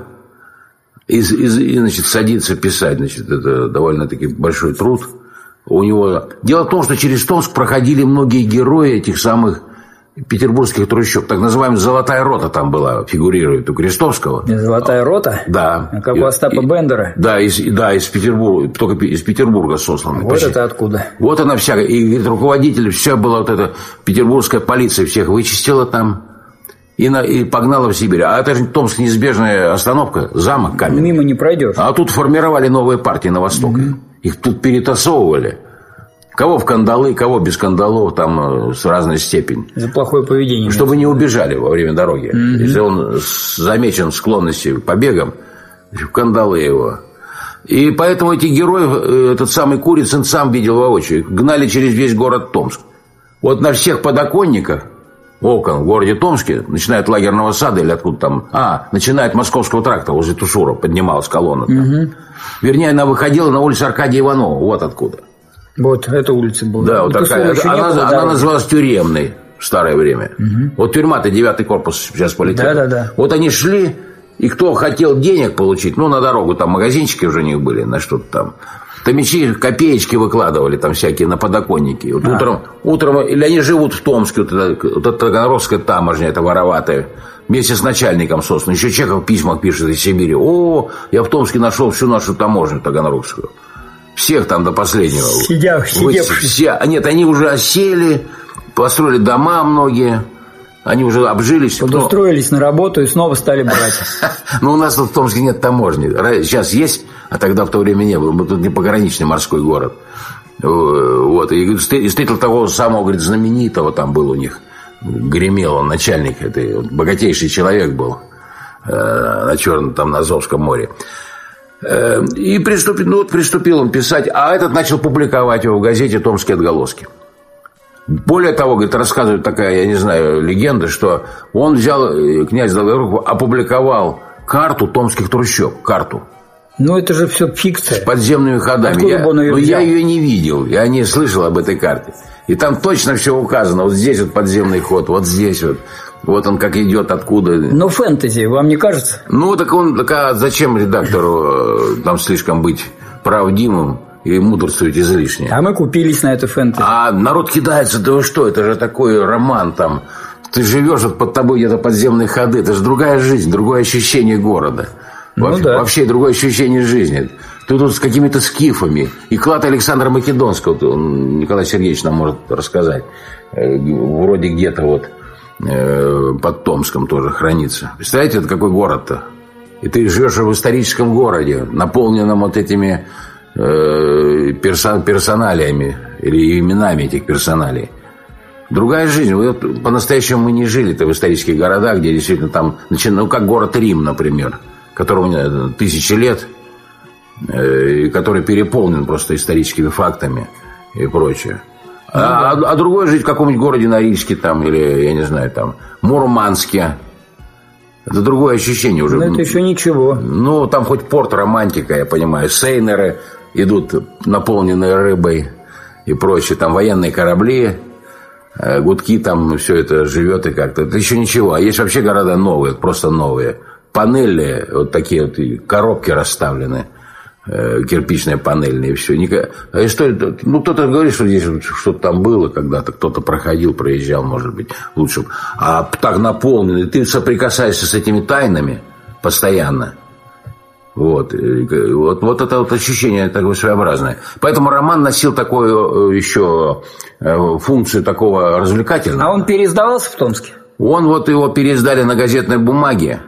И, и, и значит, садится писать. Значит, это довольно-таки большой труд у него. Дело в том, что через Томск проходили многие герои этих самых петербургских трущоб. Так называемая «Золотая рота» там была, фигурирует у Крестовского. «Золотая рота»? Да. А как у Остапа Бендера? Да, из, да, из Петербурга, только из Петербурга сослана. Вот почти. Это откуда? Вот она вся, и говорит, руководитель, вся была вот эта петербургская полиция, всех вычистила там и, на, и погнала в Сибирь. А это же Томск неизбежная остановка, замок каменный. Мимо не пройдешь. А тут формировали новые партии на восток. Mm-hmm. Их тут перетасовывали. Кого в кандалы, кого без кандалов, там с разной степени. За плохое поведение. Чтобы не убежали во время дороги. Mm-hmm. Если он замечен склонностью к побегам, в кандалы его. И поэтому эти герои, этот самый Курицын сам видел воочию. Гнали через весь город Томск. Вот на всех подоконниках окон в городе Томске, начиная от Лагерного сада или откуда там, а, начиная от Московского тракта, возле Тушура поднималась колонна. Mm-hmm. Вернее, она выходила на улицу Аркадия Иванова, вот откуда. Вот эта улица была. Да, вот такая. Она, было, она да, называлась Тюремной в старое время. Угу. Вот тюрьма-то девятый корпус сейчас полетел. Да, да, да. Вот они шли, и кто хотел денег получить, ну, на дорогу, там магазинчики уже у них были, на что-то там. Томичи копеечки выкладывали там всякие на подоконники. Вот а. утром, утром, или они живут в Томске, вот эта, вот эта таганрогская таможня, это вороватая, вместе с начальником, собственно. Еще Чехов в письмах пишет из Сибири. О, я в Томске нашел всю нашу таможню таганрогскую. Всех там до последнего. Сидях, сидевших. Все, нет, они уже осели, построили дома многие, они уже обжились. Подустроились на работу и снова стали брать. Ну, у нас тут в Томске нет таможни. Сейчас есть, а тогда в то время не было. Мы тут не пограничный морской город. Вот. И встретил того самого, говорит, знаменитого там был у них. Гремел он, начальник этой, богатейший человек был на Черном, там на Азовском море. И приступил, ну, вот приступил он писать, а этот начал публиковать его в газете «Томские отголоски». Более того, говорит, рассказывает такая, я не знаю, легенда, что он взял, князь Долгоруков, опубликовал карту томских трущоб, карту. Ну, это же все фикция. С подземными ходами. Откуда я, бы он ее но взял? Я ее не видел, я не слышал об этой карте. И там точно все указано. Вот здесь вот подземный ход, вот здесь вот. Вот он как идет, откуда. Но фэнтези, вам не кажется? Ну, так он, так а зачем редактору там слишком быть правдивым и мудрствовать излишне? А мы купились на это фэнтези. А народ кидается, да вы что, это же такой роман там. Ты живешь, вот под тобой где-то подземные ходы. Это же другая жизнь, другое ощущение города. Ну, вообще, да. вообще другое ощущение жизни. Ты тут с какими-то скифами. И клад Александра Македонского, Николай Сергеевич нам может рассказать. Вроде где-то вот под Томском тоже хранится. Представляете, это какой город-то? И ты живешь в историческом городе, наполненном вот этими э, персон, персоналиями или именами этих персоналей. Другая жизнь. Вот по-настоящему мы не жили-то в исторических городах, где действительно там, ну, как город Рим, например, которому тысячи лет, э, который переполнен просто историческими фактами и прочее. А, а, а другое жить в каком-нибудь городе Норильске там, или, я не знаю, там, Мурманске. Это другое ощущение уже. Но это еще ничего. Ну, там хоть порт, романтика, я понимаю. Сейнеры идут, наполненные рыбой и прочее. Там военные корабли, гудки, там все это живет и как-то. Это еще ничего. А есть вообще города новые, просто новые. Панели, вот такие вот коробки расставлены. Кирпичные панельные и все. А что это? Ну, кто-то говорит, что здесь что-то там было когда-то, кто-то проходил, проезжал, может быть, лучше. А так наполненный, ты соприкасаешься с этими тайнами постоянно. Вот. Вот, вот это вот ощущение такое своеобразное. Поэтому роман носил такую еще функцию такого развлекательного. А он переиздавался в Томске? Он вот его переиздали на газетной бумаге.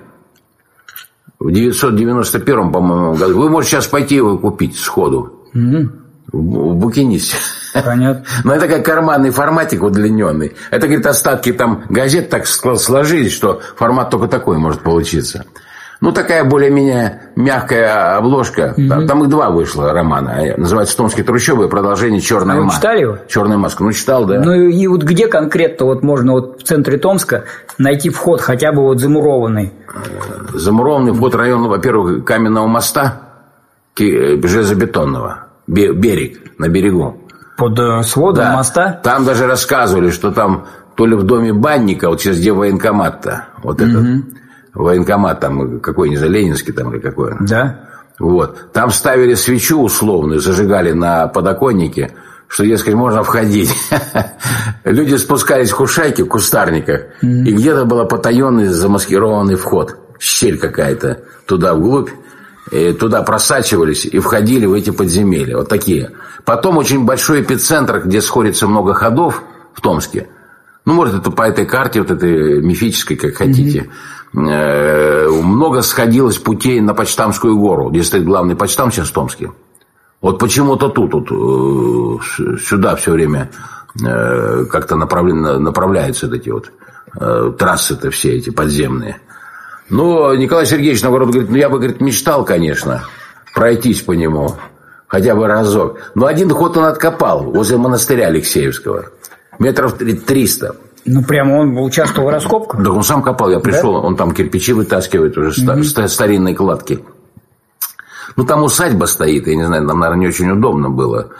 В девятьсот девяносто первом, по-моему, году. Вы можете сейчас пойти его купить сходу. Mm-hmm. В, в букинисте. Понятно. Но это как карманный форматик удлиненный. Это, говорит, остатки там газет так сложились, что формат только такой может получиться. Ну, такая более-менее мягкая обложка. Mm-hmm. Там, там их два вышло романа. Называется «Томские трущобы» и продолжение «Черная а вы маска». Читали его? «Черная маска». Ну, читал, да. Ну, и вот где конкретно вот можно вот в центре Томска найти вход хотя бы вот замурованный? Замурованный вход района, во-первых, Каменного моста, железобетонного. Берег, на берегу. Под сводом да. моста? Там даже рассказывали, что там то ли в доме банника, вот сейчас где военкомат-то, вот mm-hmm. этот военкомат там какой, не знаю, Ленинский там или какой. Да. Вот. Там ставили свечу условную, зажигали на подоконнике, что, дескать, можно входить. Люди спускались в кушайки, в кустарниках, mm-hmm. и где-то был потаенный замаскированный вход. Щель какая-то туда вглубь. И туда просачивались и входили в эти подземелья. Вот такие. Потом очень большой эпицентр, где сходится много ходов в Томске. Ну, может, это по этой карте, вот этой мифической, как хотите. Mm-hmm. Много сходилось путей на Почтамскую гору, где стоит главный почтам сейчас в Томске. Вот почему-то тут, тут сюда все время как-то направляются эти вот трассы-то все эти подземные. Ну, Николай Сергеевич, наоборот, говорит, ну, я бы, говорит, мечтал, конечно, пройтись по нему хотя бы разок. Но один ход он откопал возле монастыря Алексеевского. Метров триста. Ну, прямо он участвовал в раскопках? Да, он сам копал. Я пришел, да? Он там кирпичи вытаскивает уже, mm-hmm. старинные кладки. Ну, там усадьба стоит, я не знаю, там, наверное, не очень удобно было.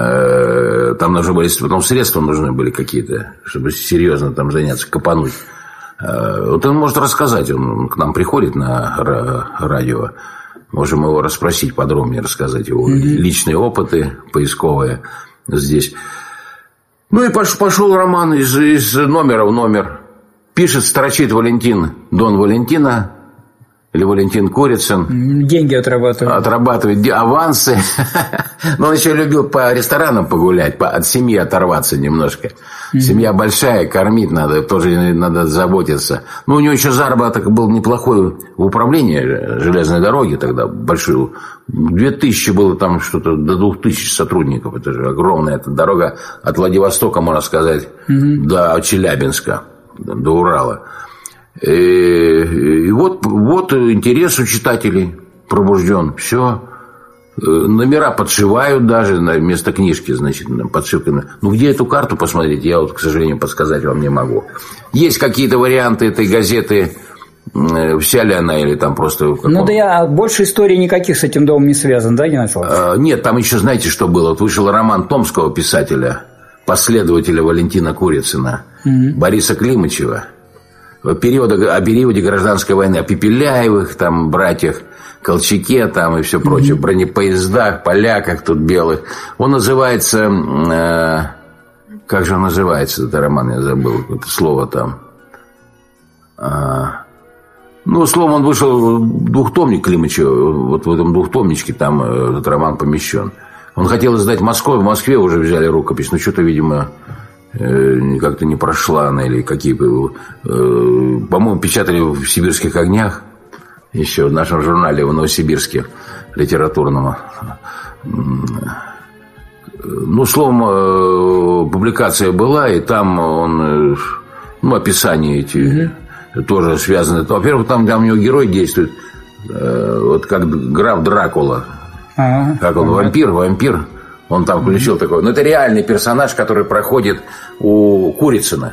Там нужны были, потом средства нужны были какие-то, чтобы серьезно там заняться, копануть. Вот он может рассказать, он к нам приходит на радио, можем его расспросить подробнее, рассказать его mm-hmm. личные опыты поисковые здесь. Ну и пошел, пошел роман из, из номера в номер. Пишет, строчит Валентин Дон Валентина или Валентин Курицын. Деньги отрабатывает. Отрабатывает авансы. Но он еще любил по ресторанам погулять, по, от семьи оторваться немножко. Mm-hmm. Семья большая, кормить надо, тоже надо заботиться. Ну, у него еще заработок был неплохой в управлении железной дороги тогда, большую. Две тысячи было там что-то, до двух тысяч сотрудников. Это же огромная эта дорога от Владивостока, можно сказать, mm-hmm. до Челябинска, до Урала. И, и вот, вот интерес у читателей пробужден. Все. Номера подшивают даже на место книжки, значит, подшивка. Ну, где эту карту посмотреть, я вот, к сожалению, подсказать вам не могу. Есть какие-то варианты этой газеты, вся ли она или там просто... Ну, да я больше истории никаких с этим домом не связан, да, Геннадий Николаевич? А, нет, там еще, знаете, что было? Вот вышел роман томского писателя, последователя Валентина Курицына, mm-hmm. Бориса Климычева. Периода, о периоде гражданской войны, о Пепеляевых, там, братьях Колчаке, там, и все прочее, mm-hmm. бронепоездах, поляках тут белых. Он называется, э, как же он называется, этот роман, я забыл, это слово там. А, ну, словом, он вышел, двухтомник Климычева, вот в этом двухтомничке там этот роман помещен. Он хотел издать в Москве, в Москве уже взяли рукопись, но что-то, видимо... как-то не прошла она, или какие, по-моему, печатали в «Сибирских огнях», еще в нашем журнале в Новосибирске литературном. Ну, словом, публикация была, и там он, ну, описание эти угу. тоже связаны. Во-первых, там, там у него герой действует, вот как граф Дракула. Ага, как он, вампир, вампир. Он там включил угу. такой. Но это реальный персонаж, который проходит у Курицына.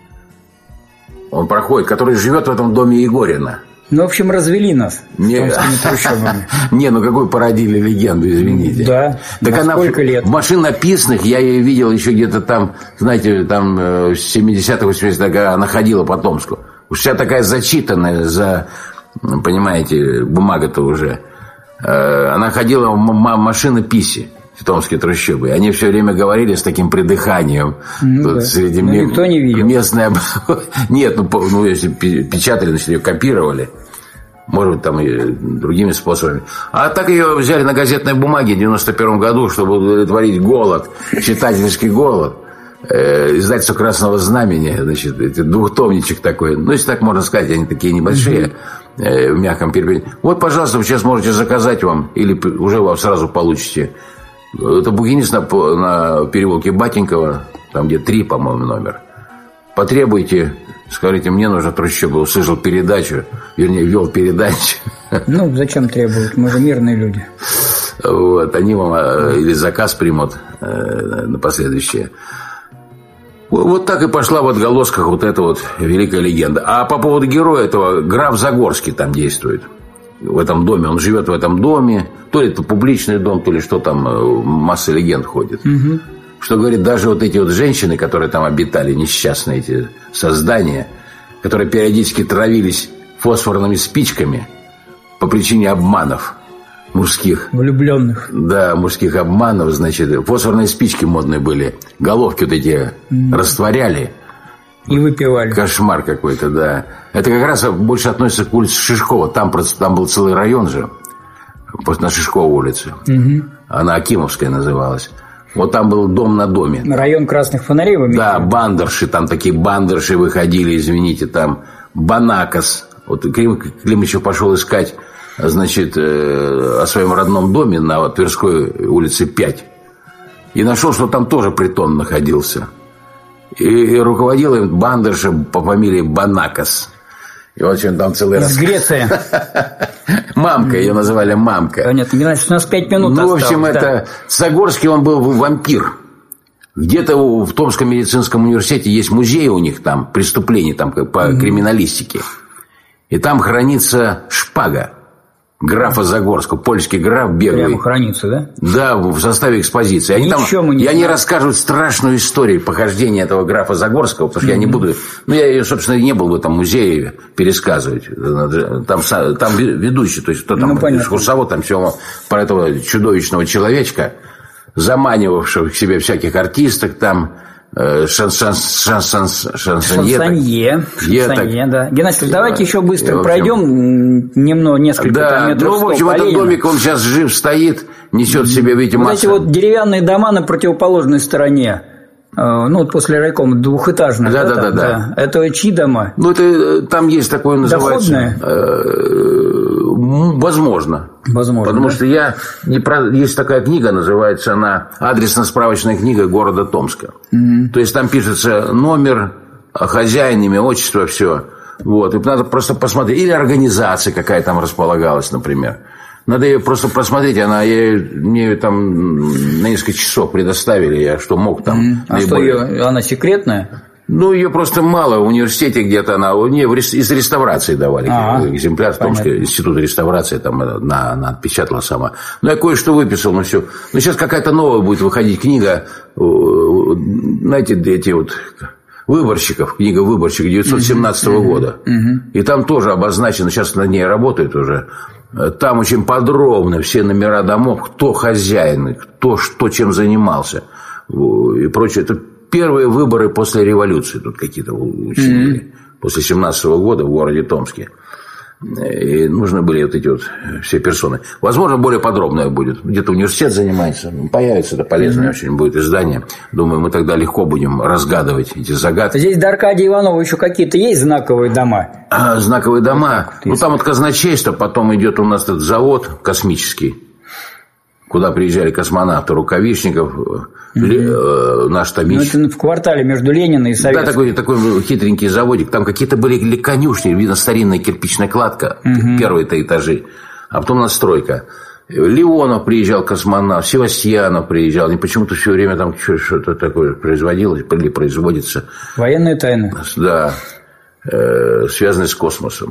Он проходит, который живет в этом доме Егорина. Ну, в общем, развели нас. Не, не, ну какую породили легенду, извините. Да, так она сколько лет? В машин написанных я ее видел еще где-то там, знаете, там в семидесятых, восьмидесятых, она ходила по Томску. Уж вся такая зачитанная за, понимаете, бумага-то уже. Она ходила в машины Писи. В Томске трущобы. Они все время говорили с таким придыханием. Ну, тут да. Среди ну, м... никто не видел. Местная... Нет, ну, ну, если печатали, значит, ее копировали. Может быть, там и другими способами. А так ее взяли на газетной бумаге в девяносто первом году, чтобы удовлетворить голод, читательский голод. Э, издательство Красного Знамени, значит, двухтомничек такой. Ну, если так можно сказать, они такие небольшие, э, в мягком переплете. Вот, пожалуйста, вы сейчас можете заказать вам, или уже вам сразу получите. Это букинист на, на переулке Батенькова, там где три, по-моему, номер. Потребуйте, скажите, мне нужно трущобы. Услышал передачу, вернее, вел передачу. Ну, зачем требуют? Мы же мирные люди. Вот, они вам или заказ примут э, на последующее. Вот так и пошла в отголосках вот эта вот великая легенда. А по поводу героя этого, граф Загорский там действует. В этом доме, он живет в этом доме. То ли это публичный дом, то ли что там, масса легенд ходит. Угу. Что говорит, даже вот эти вот женщины, которые там обитали, несчастные эти создания, которые периодически травились фосфорными спичками по причине обманов мужских. Влюбленных. Да, мужских обманов, значит, фосфорные спички модные были. Головки вот эти угу. растворяли. И выпивали. Кошмар какой-то, да. Это как раз больше относится к улице Шишкова. Там, там был целый район же. На Шишковой улице. Угу. Она Акимовская называлась. Вот там был дом на доме. Район красных фонарей вы имеете? Да, бандерши. Там такие бандерши выходили, извините, там. Банакос. Вот Клим, Клим еще пошел искать, значит, о своем родном доме на Тверской улице пять. И нашел, что там тоже притон находился. И руководил им бандерша по фамилии Банакос. И вот он там целый раз... Из Греции. Мамка, ее называли Мамка. Понятно, Геннадий, у нас пять минут Ну, осталось, в общем, да. это... Загорский, он был вампир. Где-то в Томском медицинском университете есть музей у них там, преступлений там по криминалистике. И там хранится шпага графа Загорского, польский граф беглый. Прямо хранится, да? Да, в составе экспозиции. Они там, не и они рассказывают страшную историю похождения этого графа Загорского, потому что mm-hmm. я не буду... Ну, я ее, собственно, не был в этом музее пересказывать. Там, там ведущий, то есть кто там, ну, экскурсовод, там все про этого чудовищного человечка, заманивавшего к себе всяких артисток там, шансонье. Шансонье, да. Геннадий, давайте еще быстро пройдем немного, несколько да, метров. Ну, в общем, этот домик, он сейчас жив стоит, несет в себе, видите, вот массу. эти вот деревянные дома на противоположной стороне, ну, вот после райкома, двухэтажные. Да, да, да, да, да. Это чьи дома? Ну, это там есть такое, называется... Возможно. Возможно. Потому да? что я не про... есть такая книга, называется она «Адресно-справочная книга города Томска». Mm-hmm. То есть там пишется номер, хозяин, имя, отчество, все. Вот. И надо просто посмотреть. Или организация какая там располагалась, например. Надо ее просто просмотреть. Она я, мне там на несколько часов предоставили, я что мог там. Mm-hmm. А наиболее... что ее, она секретная? Ну, ее просто мало. В университете где-то она... Не, из реставрации давали А-а-а. экземпляр. В Томский институт реставрации там она, она отпечатала сама. Ну, я кое-что выписал, ну, все. Ну, сейчас какая-то новая будет выходить книга. Знаете, эти вот... Выборщиков. Книга «Выборщик» девятьсот семнадцатого uh-huh. года. Uh-huh. И там тоже обозначено, сейчас над ней работают уже. Там очень подробно все номера домов, кто хозяин, кто что чем занимался и прочее. Это первые выборы после революции тут какие-то учинили. Mm-hmm. После семнадцатого года в городе Томске. И нужны были вот эти вот все персоны. Возможно, более подробное будет. Где-то университет занимается. Появится, это полезное mm-hmm. очень будет издание. Думаю, мы тогда легко будем разгадывать эти загадки. Здесь до Аркадия Иванова еще какие-то есть знаковые дома? А, знаковые дома? Вот ну, там вот казначейство. Потом идет у нас этот завод космический. куда приезжали космонавты, Рукавишников, mm-hmm. наш Томич. Ну, это в квартале между Лениным и Советским. Да, такой, такой хитренький заводик. Там какие-то были конюшни, видно, старинная кирпичная кладка, mm-hmm. первые-то этажи, а потом настройка. Леонов приезжал, космонавт, Севастьянов приезжал. И почему-то все время там что-то такое производилось или производится. Военные тайны. Да, э, связанные с космосом.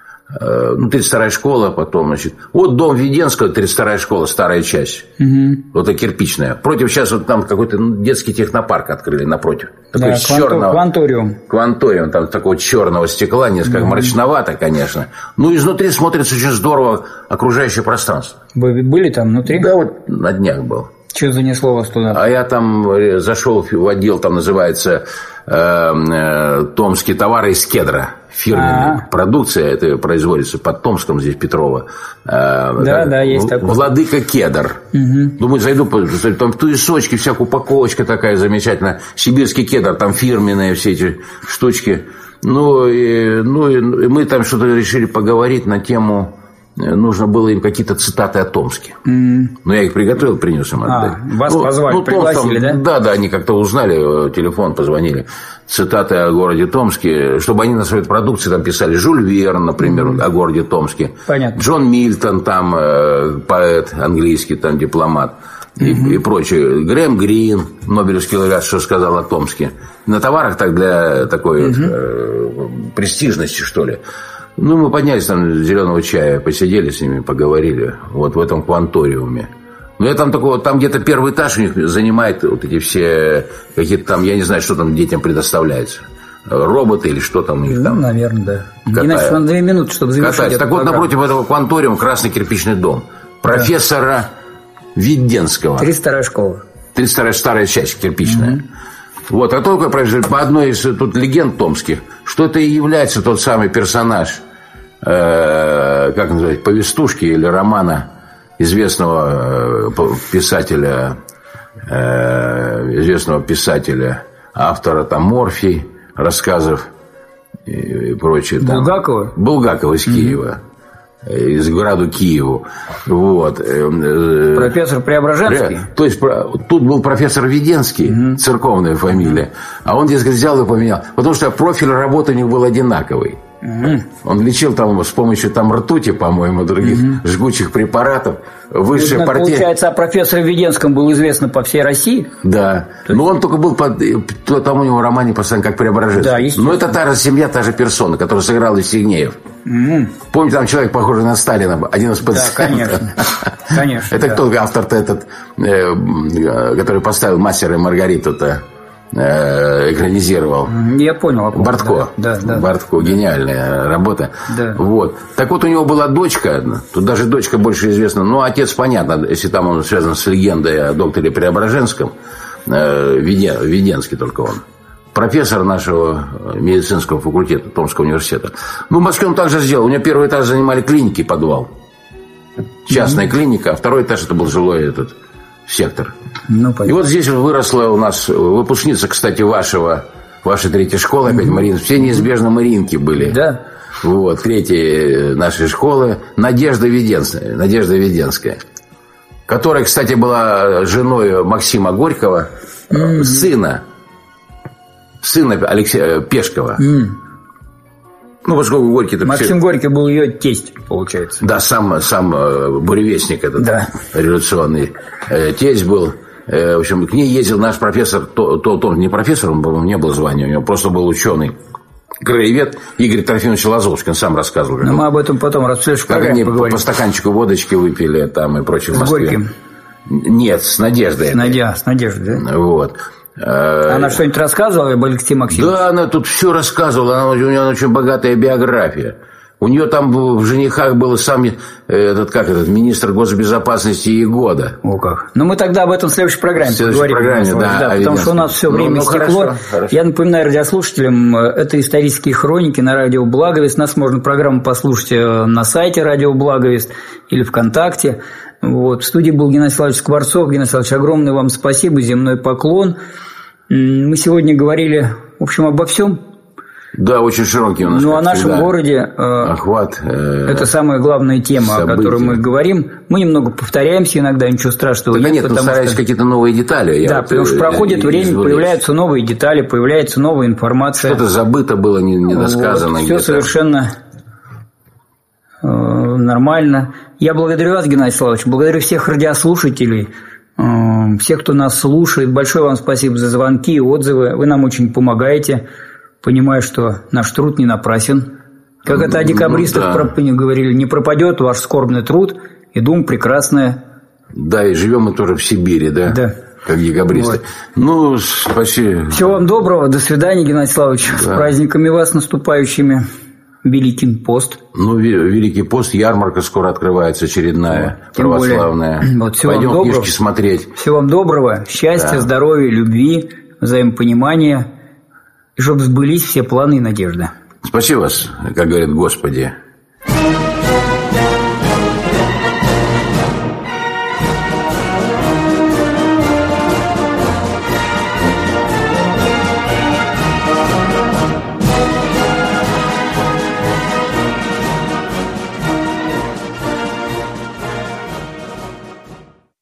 Э, ну, тридцать вторая школа, потом, значит. Вот дом Веденского, тридцать вторая школа, старая часть. Угу. Вот это кирпичная. Против сейчас вот там какой-то детский технопарк открыли напротив. Такой да, черного. Кванториум. Кванториум, там такого черного стекла, несколько угу. мрачновато, конечно. Ну, изнутри смотрится очень здорово окружающее пространство. Вы были там внутри? Да, вот на днях был. Что занесло вас туда? А я там зашел в отдел, там называется э, э, «Томские товары из кедра». Фирменная А-а-а. продукция, это производится под Томском, здесь Петрова. Э, да, так, да, есть такое. Владыка кедр. Угу. Думаю, зайду, там туесочки, всякая упаковочка такая замечательная. Сибирский кедр, там фирменные все эти штучки. Ну, и, ну, и мы там что-то решили поговорить на тему... Нужно было им какие-то цитаты о Томске. Mm. Но я их приготовил, принес им отдать. А, вас ну, позвали, ну, пригласили, там, да? Да, да, они как-то узнали, телефон позвонили. Цитаты о городе Томске, чтобы они на своей продукции там писали. Жюль Верн, например, mm. о городе Томске. Понятно. Джон Мильтон, там поэт английский, там дипломат. И, mm-hmm. и прочее. Грэм Грин, Нобелевский лауреат, что сказал о Томске. На товарах так для такой mm-hmm. вот, э, престижности, что ли. Ну, мы поднялись там зеленого чая, посидели с ними, поговорили. Вот в этом кванториуме. Ну, я там такого, там где-то первый этаж у них занимает вот эти все какие-то там, я не знаю, что там детям предоставляется. Роботы или что там у них там. Ну, наверное, да. Катая. Иначе на две минуты, чтобы завершить. Так вот, напротив этого кванториума красный кирпичный дом. Профессора да. Веденского. тридцать вторая школа. тридцать вторая старая часть кирпичная. Mm-hmm. Вот, а только по одной из тут легенд томских, что это и является тот самый персонаж, э, как называется, повестушки или романа известного э, писателя, э, известного писателя, автора там Морфий, рассказов и, и прочее. Булгакова? Там, Булгакова из mm-hmm. Киева. Из города Киеву. Вот. Профессор Преображенский? То есть тут был профессор Веденский, угу. церковная фамилия, а он, дескать, взял и поменял. Потому что профиль работы у них был одинаковый. Угу. Он лечил там с помощью там ртути, по-моему, других угу. жгучих препаратов. Высшая ну, партия... Получается, о профессоре Веденском был известно по всей России? Да. То Но есть... он только был под... там у него в романе постоянно как Преображенский. Да, но это та же семья, та же персона, которую сыграл Евстигнеев. Mm. Помните, там человек похожий на Сталина, один из пациентов. Да, конечно. конечно Это да. кто автор-то этот, э, который поставил «Мастера и Маргариту»-то, э, экранизировал? Я понял. Бортко. Да, да, Бортко, да. гениальная работа. Да. Вот. Так вот, у него была дочка, тут даже дочка больше известна, ну, отец, понятно, если там он связан с легендой о докторе Преображенском, э, Веденский только он. Профессор нашего медицинского факультета Томского университета. Ну, в Москве он также сделал. У него первый этаж занимали клиники, подвал. Частная mm-hmm. клиника, а второй этаж это был жилой этот сектор. Ну, и вот здесь выросла у нас выпускница, кстати, вашего, вашей третьей школы, опять mm-hmm. Марин. Все неизбежно Маринки были. Да. Вот, третьей нашей школы. Надежда Веденская. Надежда Веденская. Которая, кстати, была женой Максима Горького, mm-hmm. сына. Сына Алексея Пешкова. Mm. Ну, поскольку Горький... Максим Горький был ее тесть, получается. Да, сам, сам буревестник этот да. революционный. Тесть был. В общем, к ней ездил наш профессор, то, то, то не профессор, он, по-моему, не был звания, у него просто был ученый. Краевед Игорь Трофимович Лазовский, он сам рассказывал. Но мы об этом потом расскажем. Как они поговорим. По стаканчику водочки выпили там и прочее в Москве. С Горьким? Нет, с Надеждой. С, Надя... с Надеждой, да? Вот. Она что-нибудь рассказывала об Алексее Максимовиче? Да, она тут все рассказывала. Она, у нее очень богатая биография. У нее там в женихах был сам этот, как этот, министр госбезопасности Егода. О как. Ну, мы тогда об этом в следующей программе в следующей поговорим. Программе, да, да, потому что у нас все время ну, ну, истекло. Хорошо, хорошо. Я напоминаю радиослушателям, это исторические хроники на радио Благовест. Нас можно программу послушать на сайте радио Благовест или ВКонтакте. Вот. В студии был Геннадий Славович Скворцов. Геннадий Славович, огромное вам спасибо, земной поклон. Мы сегодня говорили, в общем, обо всем. Да, очень широкий у нас. Ну, о нашем всегда. городе э, охват. Э, это самая главная тема, события. О которой мы говорим. Мы немного повторяемся иногда, ничего страшного так нет. Нет, стараюсь что... какие-то новые детали. Да, вот, потому что проходит время, изводюсь. Появляются новые детали, появляется новая информация. Что-то забыто было, недосказано. Вот, все совершенно э, нормально. Я благодарю вас, Геннадий Славович, благодарю всех радиослушателей, э, всех, кто нас слушает. Большое вам спасибо за звонки и отзывы. Вы нам очень помогаете. Понимаю, что наш труд не напрасен. Как это о декабристах ну, да. говорили, не пропадет ваш скорбный труд, и дум прекрасная. Да, и живем мы тоже в Сибири, да? Да. Как декабристы. Вот. Ну, спасибо. Всего вам доброго. До свидания, Геннадий Славович. Да. С праздниками вас наступающими. Великий пост. Ну, Великий пост, ярмарка скоро открывается, очередная, тем православная. Более, вот, пойдем книжки смотреть. Всего вам доброго. Счастья, да. здоровья, любви, взаимопонимания. И чтобы сбылись все планы и надежды. Спасибо вас, как говорят Господи.